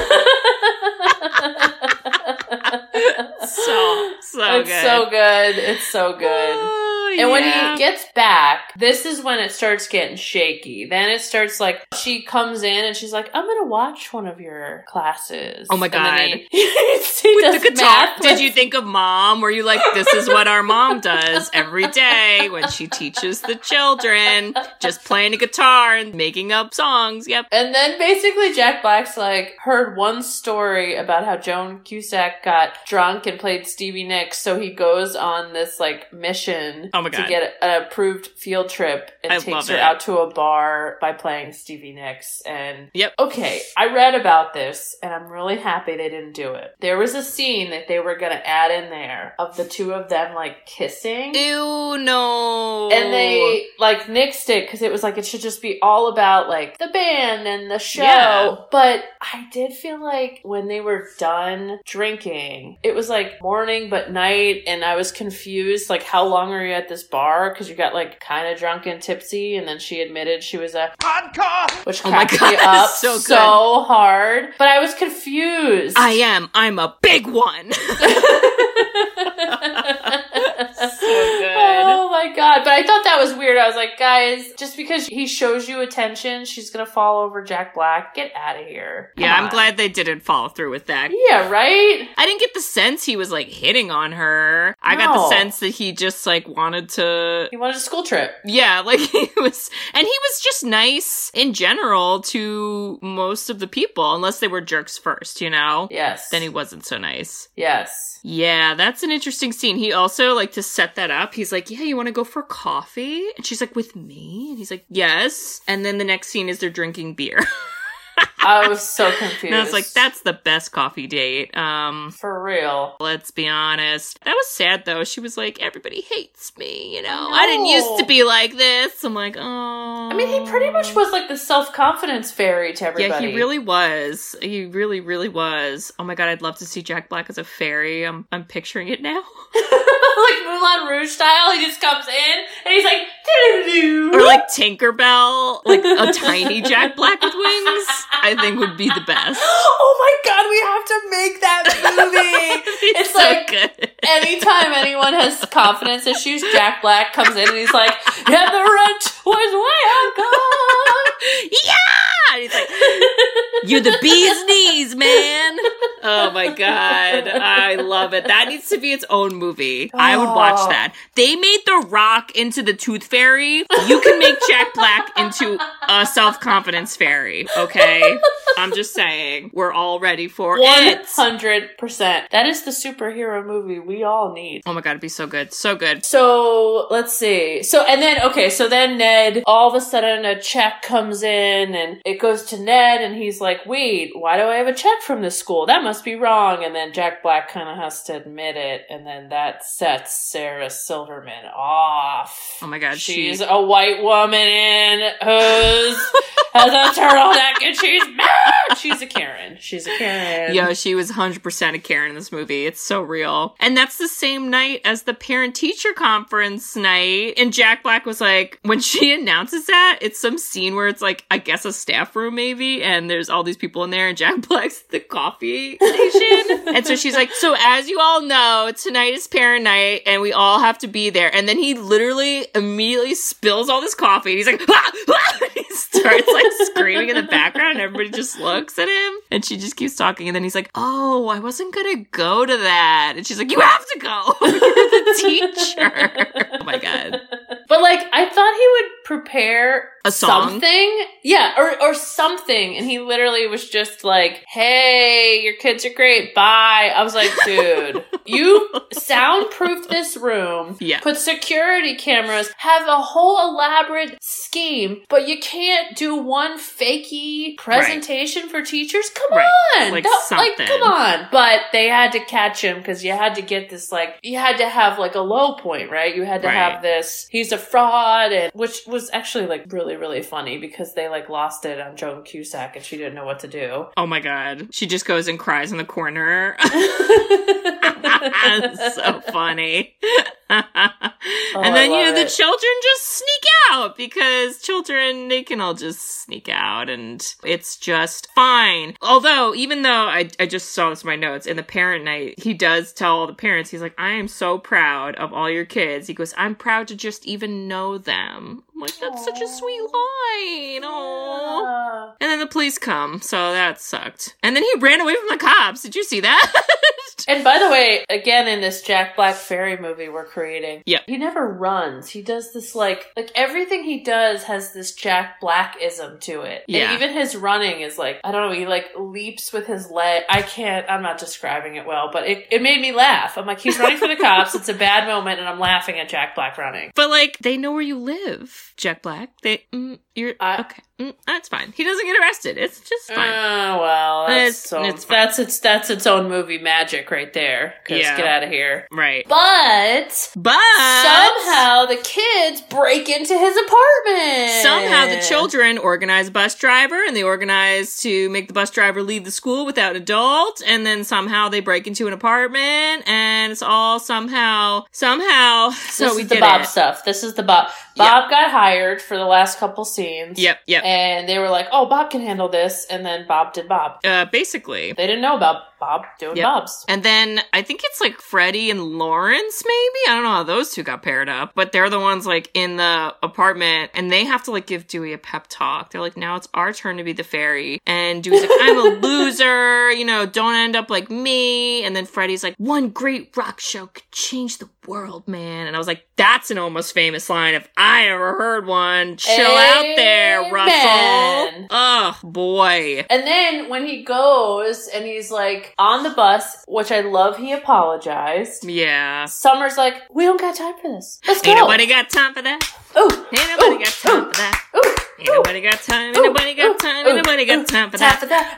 So good. It's so good. And when he gets back, this is when it starts getting shaky. Then it starts like, she comes in and she's like, I'm going to watch one of your classes. Oh my God. He with the guitar. Did you think of Mom? Were you like, this is what our mom does every day when she teaches the children, just playing a guitar and making up songs. Yep. And then basically Jack Black's like, heard one story about how Joan Cusack got drunk and played Stevie Nicks. So he goes on this like mission to get an approved field trip and takes her out to a bar by playing Stevie Nicks. And okay, I read about this and I'm really happy they didn't do it. There was a scene that they were going to add in there of the two of them like kissing. Ew, no. And they like nixed it because it was like it should just be all about like the band and the show. Yeah. But I did feel like when they were done drinking, it was like morning but night, and I was confused like how long are you at this bar? Because you got like kind of drunk and tipsy, and then she admitted she was a hardcore, which cracked me up so hard. But I was confused. I'm a big one. So good. Oh my my God. But I thought that was weird. I was like, guys, just because he shows you attention, she's going to fall over Jack Black. Get out of here. Come I'm on. glad they didn't follow through with that. Yeah, right? I didn't get the sense he was, like, hitting on her. I got the sense that he just, like, wanted to... He wanted a school trip. Yeah, like, he was just nice in general to most of the people, unless they were jerks first, you know? Yes. Then he wasn't so nice. Yes. Yeah, that's an interesting scene. He also, like, to set that up, he's like, yeah, you want to go for coffee? And she's like, with me? And he's like, yes. And then the next scene is they're drinking beer. I was so confused. And I was like, that's the best coffee date. For real. Let's be honest. That was sad, though. She was like, everybody hates me, you know? No. I didn't used to be like this. I'm like, oh. I mean, he pretty much was like the self-confidence fairy to everybody. Yeah, he really was. He really, really was. Oh my God, I'd love to see Jack Black as a fairy. I'm picturing it now. Like Moulin Rouge style, he just comes in and he's like, doo-doo-doo. Or like Tinkerbell, like a tiny Jack Black with wings, I think would be the best. Oh my God, we have to make that movie. It's so like, good. anytime anyone has confidence issues, Jack Black comes in and he's like, yeah, the rent was way up. Yeah! And he's like, you're the bee's knees, man. Oh my God. I love it. That needs to be its own movie. I would watch that. They made The Rock into the Tooth Fairy. You can make Jack Black into a self-confidence fairy, okay? I'm just saying. We're all ready for it. 100%. That is the superhero movie we all need. Oh my God, it'd be so good. So good. So, let's see. So then Ned, all of a sudden a check comes in and it goes to Ned and he's like, wait, why do I have a check from this school? That must be wrong. And then Jack Black kind of has to admit it. And then that sets Sarah Silverman off. Oh my God. She's a white woman who's has a turtleneck and she's mad. She's a Karen. Yeah, she was 100% a Karen in this movie. It's so real. And that's the same night as the parent-teacher conference night. And Jack Black was like, when she announces that, it's some scene where it's like, I guess a staff room maybe, and there's all these people in there, and Jack Black's at the coffee station. And so she's like, so as you all know, tonight is parent night, and we all have to be there. And then he literally immediately spills all this coffee, and he's like, ah! Ah! He starts like screaming in the background, and everybody just looks at him, and she just keeps talking, and then he's like, oh, I wasn't gonna go to that. And she's like, you have to go. You're the teacher. Oh my God. But like, I thought he would prepare a song? Something. Yeah, or something. And he literally was just like, hey, your kids are great. Bye. I was like, dude, you soundproofed this room, put security cameras, have a whole elaborate scheme, but you can't do one fakey presentation for teachers? Come on. Like something. Come on. But they had to catch him because you had to get this, like, you had to have like a low point, right? You had to have this, he's a fraud, and which was actually like really, really funny because they like lost it on Joan Cusack and she didn't know what to do. Oh my God. She just goes and cries in the corner. So funny. And then, you know, the children just sneak out because children, they can all just sneak out and it's just fine. Although, even though I just saw this in my notes, in the parent night, he does tell all the parents, he's like, I am so proud of all your kids. He goes, I'm proud to just even know them. I'm like, that's such a sweet line. Aww. And then the police come, so that sucked. And then he ran away from the cops. Did you see that? And by the way, again, in this Jack Black fairy movie we're creating, he never runs. He does this like everything he does has this Jack Black-ism to it. Yeah. And even his running is like, I don't know, he like leaps with his leg. I'm not describing it well, but it made me laugh. I'm like, he's running for the cops. It's a bad moment and I'm laughing at Jack Black running. But like, they know where you live, Jack Black. You're okay. That's fine. He doesn't get arrested. It's just fine. Well, that's its own movie magic right there. Get out of here. Right. But somehow the kids break into his apartment. Somehow the children organize a bus driver, and they organize to make the bus driver leave the school without an adult, and then somehow they break into an apartment, and it's all somehow. So this we is did the Bob it. stuff. This is the Bob. Bob got hired for the last couple scenes. Yep. And they were like, oh, Bob can handle this. And then Bob did Bob. Basically. They didn't know about Bob doing Yep. Bob's. And then I think it's like Freddie and Lawrence, maybe? I don't know how those two got paired up, but they're the ones like in the apartment and they have to like give Dewey a pep talk. They're like, now it's our turn to be the fairy. And Dewey's like, I'm a loser, you know, don't end up like me. And then Freddie's like, one great rock show could change the world, man. And I was like, that's an Almost Famous line if I ever heard one. Chill out there, Russell. Oh, boy. And then when he goes and he's like on the bus, which I love, he apologized. Yeah. Summer's like, we don't got time for this. Let's go. Ain't nobody got time for that. Ooh. Ain't nobody got time for that. Ooh. Ain't nobody got time. Ain't nobody got time. Ain't nobody got time for Time that. for that.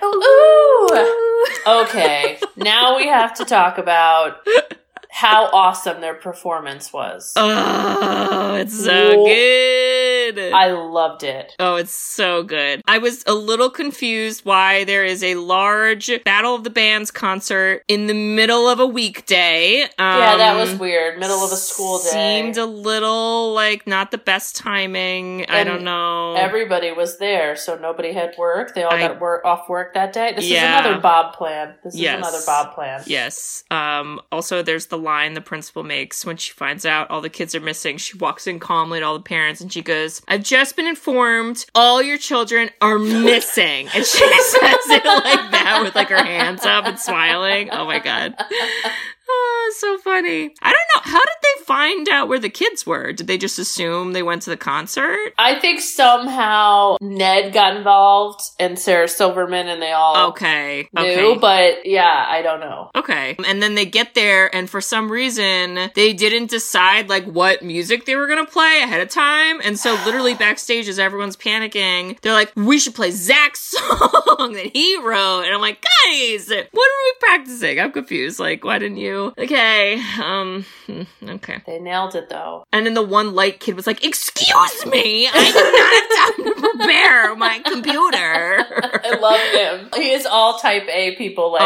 Ooh. Okay. Now we have to talk about how awesome their performance was. Oh, it's so good. I loved it. Oh, it's so good. I was a little confused why there is a large Battle of the Bands concert in the middle of a weekday. Yeah, that was weird. Middle of a school day. Seemed a little like not the best timing. I don't know. Everybody was there, so nobody had work. They all got off work that day. This is Yeah. another Bob plan. Yes. Yes. Also, there's the line the principal makes when she finds out all the kids are missing. She walks in calmly to all the parents and she goes, I've just been informed all your children are missing. And she says it like that with like her hands up and smiling. Oh my God. Oh, it's so funny. I don't know. How did they find out where the kids were? Did they just assume they went to the concert? I think somehow Ned got involved and Sarah Silverman and they all knew, but yeah, I don't know. Okay. And then they get there and for some reason they didn't decide like what music they were going to play ahead of time. And so literally backstage as everyone's panicking, they're like, we should play Zach's song that he wrote. And I'm like, guys, what are we practicing? I'm confused. Like, why didn't you? Okay. Okay. They nailed it though. And then the one light kid was like, excuse me, I did not have time to prepare my computer. I love him. He is all type A people like,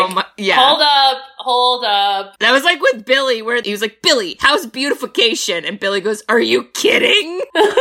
hold up. That was like with Billy, where he was like, Billy, how's beautification? And Billy goes, are you kidding?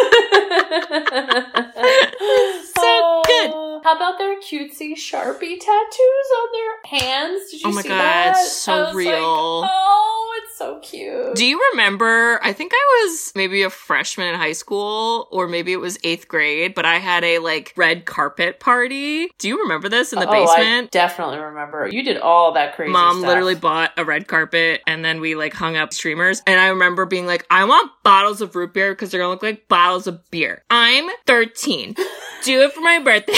So good. How about their cutesy Sharpie tattoos on their hands? Did you see that? God, so real. Like, oh, it's so cute. Do you remember, I think I was maybe a freshman in high school, or maybe it was 8th grade, but I had a like red carpet party. Do you remember this in the basement? I definitely remember. You did all that crazy Mom stuff. literally bought a red carpet and then we like hung up streamers. And I remember being like, I want bottles of root beer because they're gonna look like bottles of beer. I'm 13. Do it for my birthday.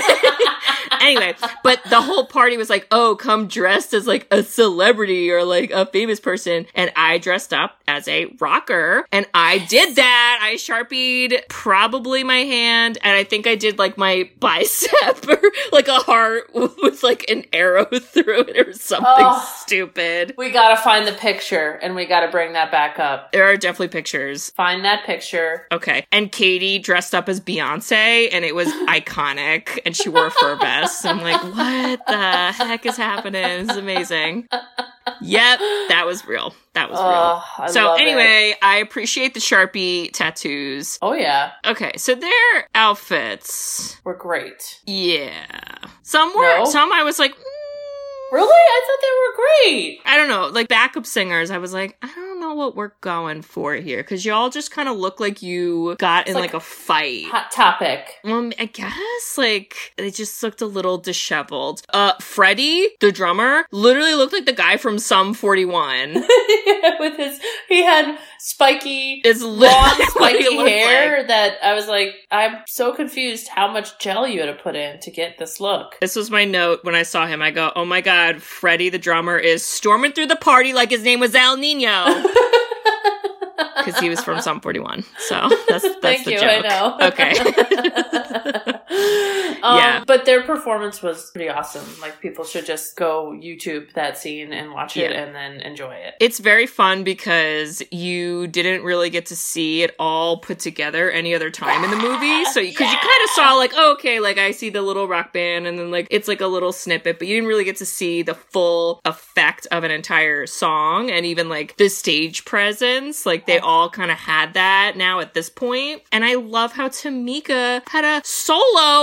Anyway, but the whole party was like, oh, come dressed as like a celebrity or like a famous person. And I dressed up as a rocker and I did that. I Sharpied probably my hand and I think I did like my bicep or like a heart with like an arrow through it or something stupid. We gotta find the picture and we gotta bring that back up. There are definitely pictures. Find that picture. Okay. And Katie dressed up as Beyonce and it was iconic and she wore a fur vest. I'm like, what the heck is happening? This is amazing. Yep, that was real. That was real. So anyway, I appreciate the Sharpie tattoos. Oh yeah. Okay, so their outfits were great. Yeah. Some were, some I was like, really? I thought they were great. I don't know. Like backup singers, I was like, I don't know what we're going for here. Because y'all just kind of look like you got in like a fight. Hot Topic. Well, I guess like they just looked a little disheveled. Freddie, the drummer, literally looked like the guy from Sum 41. With he had spiky, long spiky hair that I was like, I'm so confused how much gel you had to put in to get this look. This was my note when I saw him. I go, oh my God, Freddie the drummer is storming through the party like his name was El Nino. Because he was from Sum 41. So that's Thank the you, joke. I know. Okay. Yeah. But their performance was pretty awesome. Like, people should just go YouTube that scene and watch it and then enjoy it. It's very fun because you didn't really get to see it all put together any other time in the movie. So, because you kind of saw like, oh, okay, like I see the little rock band and then like it's like a little snippet, but you didn't really get to see the full effect of an entire song and even like the stage presence. Like they all kind of had that now at this point. And I love how Tamika had a solo because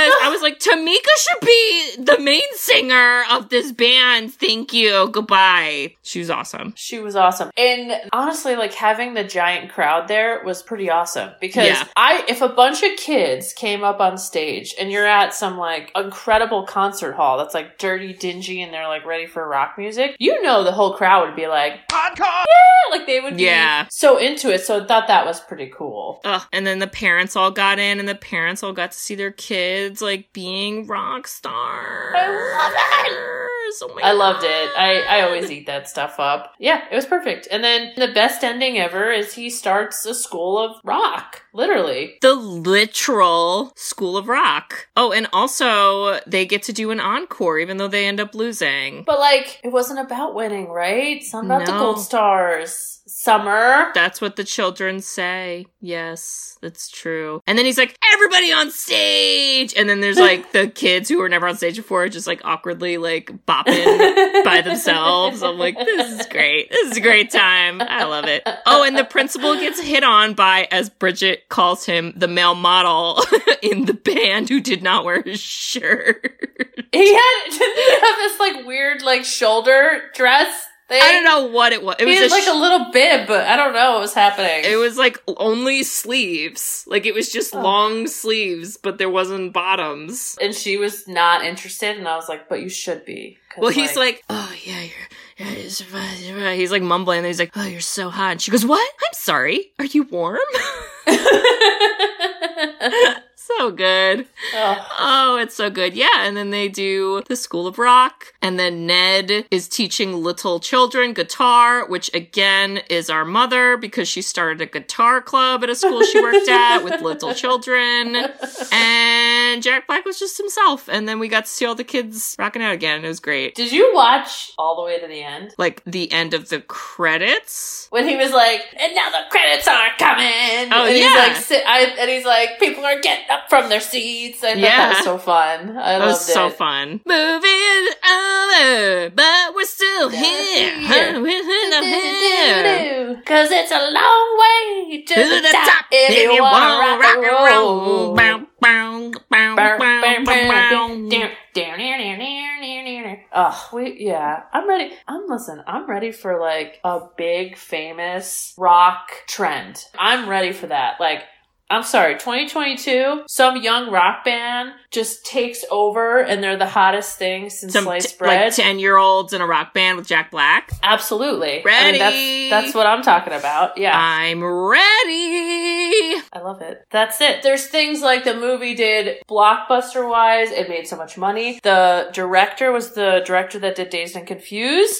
I was like, Tamika should be the main singer of this band. Thank you. Goodbye. She was awesome. She was awesome. And honestly, like having the giant crowd there was pretty awesome because if a bunch of kids came up on stage and you're at some like incredible concert hall that's like dirty, dingy, and they're like ready for rock music, you know, the whole crowd would be like, yeah, like they would be so into it. So I thought that was pretty cool. And then the parents all got in and the parents all got to see their kids like being rock stars. I love it. Oh I loved it. I always eat that stuff up. Yeah, it was perfect. And then the best ending ever is he starts a school of rock. Literally. The literal school of rock. Oh, and also they get to do an encore even though they end up losing. But like, it wasn't about winning, right? It's not about the gold stars. Summer. That's what the children say. Yes, that's true. And then he's like, everybody on stage! And then there's like the kids who were never on stage before just like awkwardly like bopping by themselves. I'm like, this is great. This is a great time. I love it. Oh, and the principal gets hit on by, as Bridget calls him, the male model in the band who did not wear his shirt. Didn't he have this like weird like shoulder dress thing? I don't know what it was. It was like a little bib, but I don't know what was happening. It was like only sleeves. Like it was just long sleeves, but there wasn't bottoms. And she was not interested, and I was like, but you should be. Well, he's like, oh yeah, you're right. He's like mumbling, and he's like, oh, you're so hot. And she goes, what? I'm sorry. Are you warm? So good. Oh, it's so good. Yeah, and then they do the School of Rock, and then Ned is teaching little children guitar, which again is our mother because she started a guitar club at a school she worked at with little children. And Jack Black was just himself, and then we got to see all the kids rocking out again. It was great. Did you watch all the way to the end? Like the end of the credits? When he was like, and now the credits are coming! Oh, and yeah. He's like, people are getting up from their seats. I thought that was so fun. I loved it. That was so fun. Moving over, but we're still here. Cause it's a long way to the top if you want to rock and roll. I'm ready for like a big famous rock trend. I'm ready for that. Like, I'm sorry, 2022, some young rock band just takes over and they're the hottest thing since sliced bread. Like 10-year-olds in a rock band with Jack Black? Absolutely. Ready. I mean, that's what I'm talking about. Yeah. I'm ready. I love it. That's it. There's things like the movie did blockbuster-wise. It made so much money. The director was the director that did Dazed and Confused.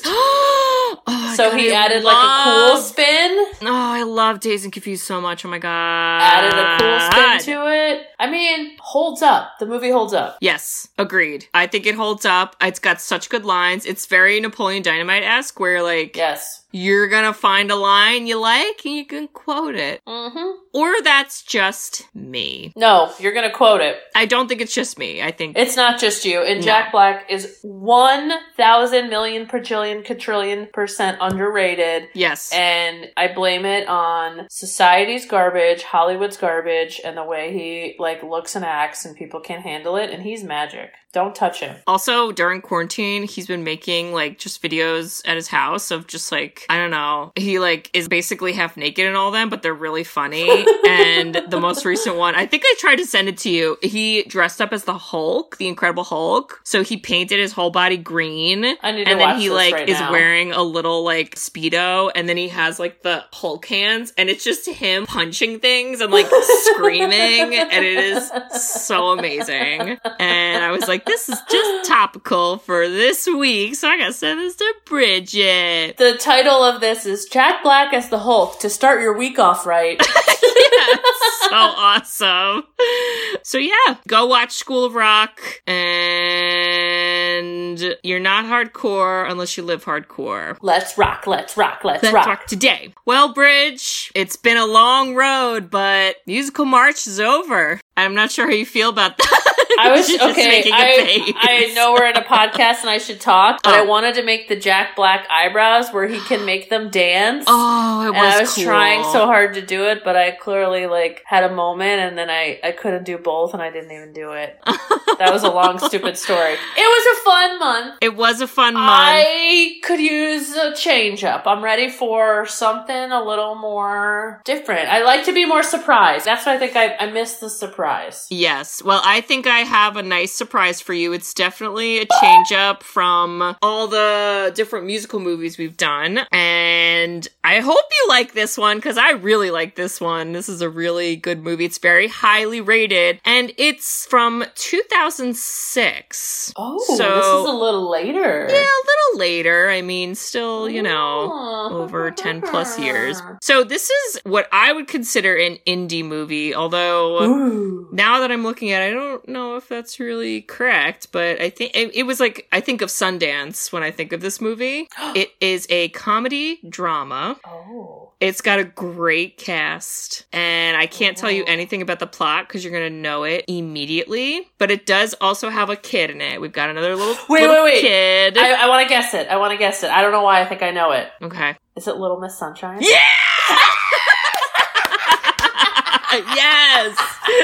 So he added like a cool spin. Oh, I love Dazed and Confused so much. Oh my God. Added a cool spin to it. I mean, holds up. The movie holds up. Yes, agreed. I think it holds up. It's got such good lines. It's very Napoleon Dynamite-esque where like... Yes. You're gonna find a line you like and you can quote it. Mm-hmm. Or that's just me. No, you're gonna quote it. I don't think it's just me. I think... It's not just you. And Jack Black is 1,000 million quadrillion % underrated. Yes. And I blame it on society's garbage, Hollywood's garbage, and the way he like looks and acts and people can't handle it. And he's magic. Don't touch him. Also, during quarantine, he's been making, like, just videos at his house of just, like, I don't know. He, like, is basically half naked in all of them, but they're really funny. And the most recent one, I think I tried to send it to you. He dressed up as the Hulk, the Incredible Hulk. So he painted his whole body green. I need to and watch then he, this like, right is now. wearing a little, like, Speedo. And then he has, like, the Hulk hands. And it's just him punching things and, like, screaming. And it is so amazing. And I was like, this is just topical for this week, so I gotta send this to Bridget. The title of this is Jack Black as the Hulk to start your week off right. Yeah, so awesome. So yeah, go watch School of Rock, and you're not hardcore unless you live hardcore. Let's rock, let's rock, let's rock today. Well, Bridge, it's been a long road, but Musical March is over. I'm not sure how you feel about that. I was okay. I know we're in a podcast and I should talk, but I wanted to make the Jack Black eyebrows where he can make them dance. Oh, it was and I was cool. trying so hard to do it, but I clearly like had a moment and then I couldn't do both and I didn't even do it. That was a long, stupid story. It was a fun month. It was a fun month. I could use a change up. I'm ready for something a little more different. I like to be more surprised. That's what I think I missed the surprise. Yes. Well, I think I have a nice surprise for you. It's definitely a change up from all the different musical movies we've done. And I hope you like this one because I really like this one. This is a really good movie. It's very highly rated and it's from 2006. Oh, so, this is a little later. Yeah, a little later. I mean, still, you know, over 10 plus years. So this is what I would consider an indie movie, although now that I'm looking at it, I don't know if that's really correct, but I think it was like, I think of Sundance when I think of this movie. It is a comedy drama. Oh. It's got a great cast, and I can't tell you anything about the plot because you're going to know it immediately, but it does also have a kid in it. We've got another little kid. I want to guess it. I don't know why I think I know it. Okay. Is it Little Miss Sunshine? Yeah! Yes!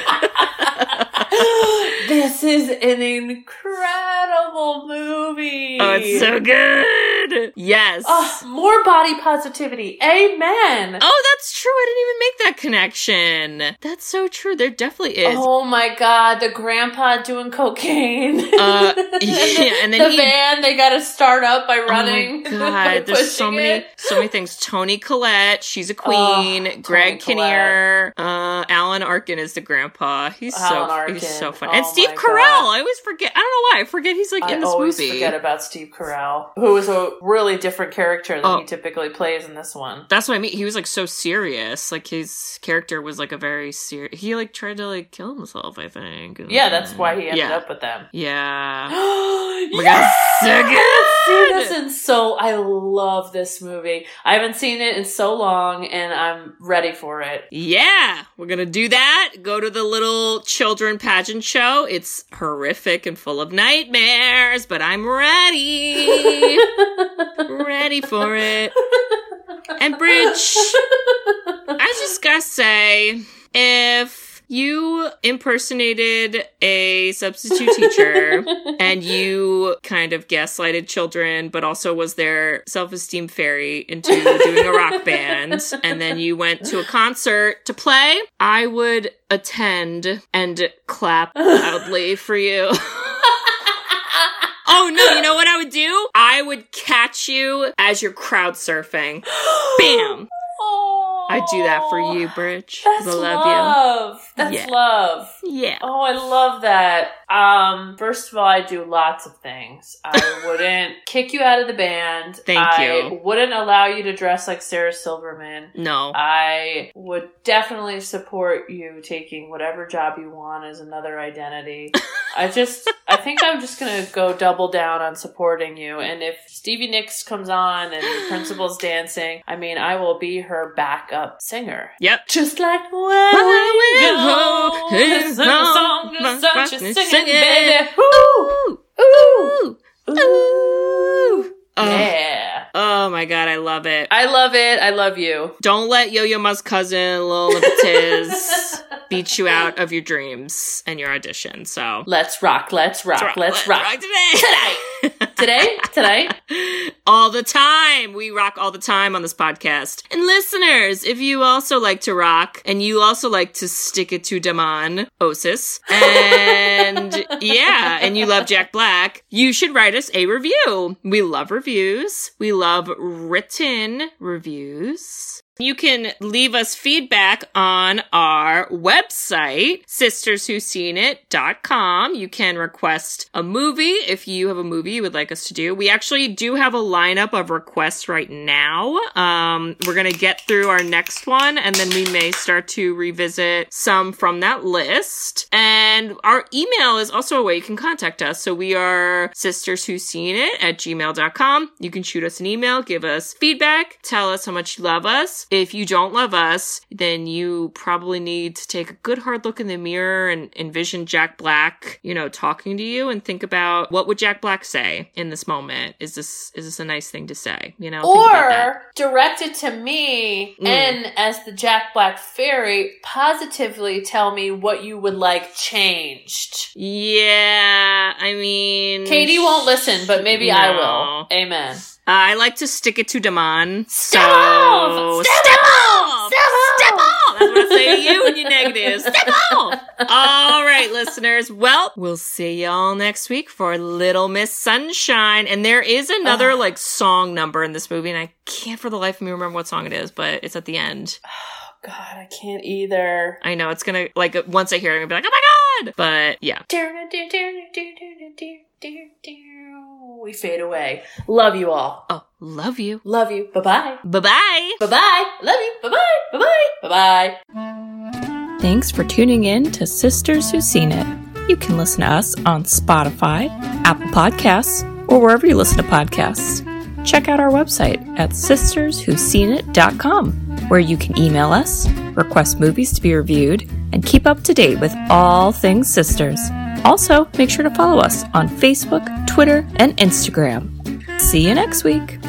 This is an incredible movie. Oh, it's so good. Yes. More body positivity. Amen. Oh, that's true. I didn't even make that connection. That's so true. There definitely is. Oh my God, the grandpa doing cocaine. Yeah, and then the van they got to start up by running. Oh my God, there's so many things. Toni Collette, she's a queen. Greg Kinnear, Alan Arkin is the grandpa. He's so fun. And Steve Carell. I always forget. I don't know why. I forget he's like in this movie. I always forget about Steve Carell, who is a really different character than he typically plays in this one. That's what I mean. He was like so serious. Like his character was like a very serious. He like tried to like kill himself, I think. Yeah, that's why he ended up with them. Yeah. Oh my God, so good. I love this movie. I haven't seen it in so long, and I'm ready for it. Yeah, we're gonna do that. Go to the little children pageant show. It's horrific and full of nightmares, but I'm ready. Ready for it. And Bridge, I just gotta say, if you impersonated a substitute teacher and you kind of gaslighted children, but also was their self-esteem fairy into doing a rock band, and then you went to a concert to play, I would attend and clap loudly for you. Oh no, you know what I would do? I would catch you as you're crowd surfing. Bam! I do that for you, Bridge. That's love. That's love. Yeah. Oh, I love that. First of all, I do lots of things. I wouldn't kick you out of the band. Thank you. I wouldn't allow you to dress like Sarah Silverman. No. I would definitely support you taking whatever job you want as another identity. I think I'm just going to go double down on supporting you. And if Stevie Nicks comes on and the principal's dancing, I mean, I will be her backup singer. Yep. Just like when we go, it's a song of such a singing, baby. Ooh, ooh, ooh. Yeah. Oh my God, I love it. I love it. I love you. Don't let Yo-Yo Ma's cousin, Lil Tiz, beat you out of your dreams and your audition. So let's rock. Let's rock today. Today. All the time. We rock all the time on this podcast. And listeners, if you also like to rock and you also like to stick it to Daman Osis, and yeah, and you love Jack Black, you should write us a review. We love reviews. We love written reviews. You can leave us feedback on our website, sisterswhoseenit.com. You can request a movie if you have a movie you would like us to do. We actually do have a lineup of requests right now. We're going to get through our next one, and then we may start to revisit some from that list. And our email is also a way you can contact us. So we are sisterswhoseenit@gmail.com. You can shoot us an email, give us feedback, tell us how much you love us. If you don't love us, then you probably need to take a good hard look in the mirror and envision Jack Black, talking to you, and think about, what would Jack Black say in this moment? Is this a nice thing to say? Or direct it to me and as the Jack Black fairy, positively tell me what you would like changed. Yeah, I mean... Katie won't listen, but maybe I will. Amen. I like to stick it to Damon. Step off! Step off! Step off! That's what I say to you when you're negative. Step off! All right, listeners. Well, we'll see y'all next week for Little Miss Sunshine. And there is another, song number in this movie, and I can't for the life of me remember what song it is, but it's at the end. Oh, God, I can't either. I know, it's gonna, once I hear it, I'm gonna be like, oh my God! But, yeah. We fade away. Love you all. Oh, love you. Love you. Bye-bye. Bye-bye. Bye-bye. Love you. Bye-bye. Bye-bye. Bye-bye. Thanks for tuning in to Sisters Who've Seen It. You can listen to us on Spotify, Apple Podcasts, or wherever you listen to podcasts. Check out our website at sisterswho'veseenit.com, where you can email us, request movies to be reviewed, and keep up to date with all things sisters. Also, make sure to follow us on Facebook, Twitter, and Instagram. See you next week.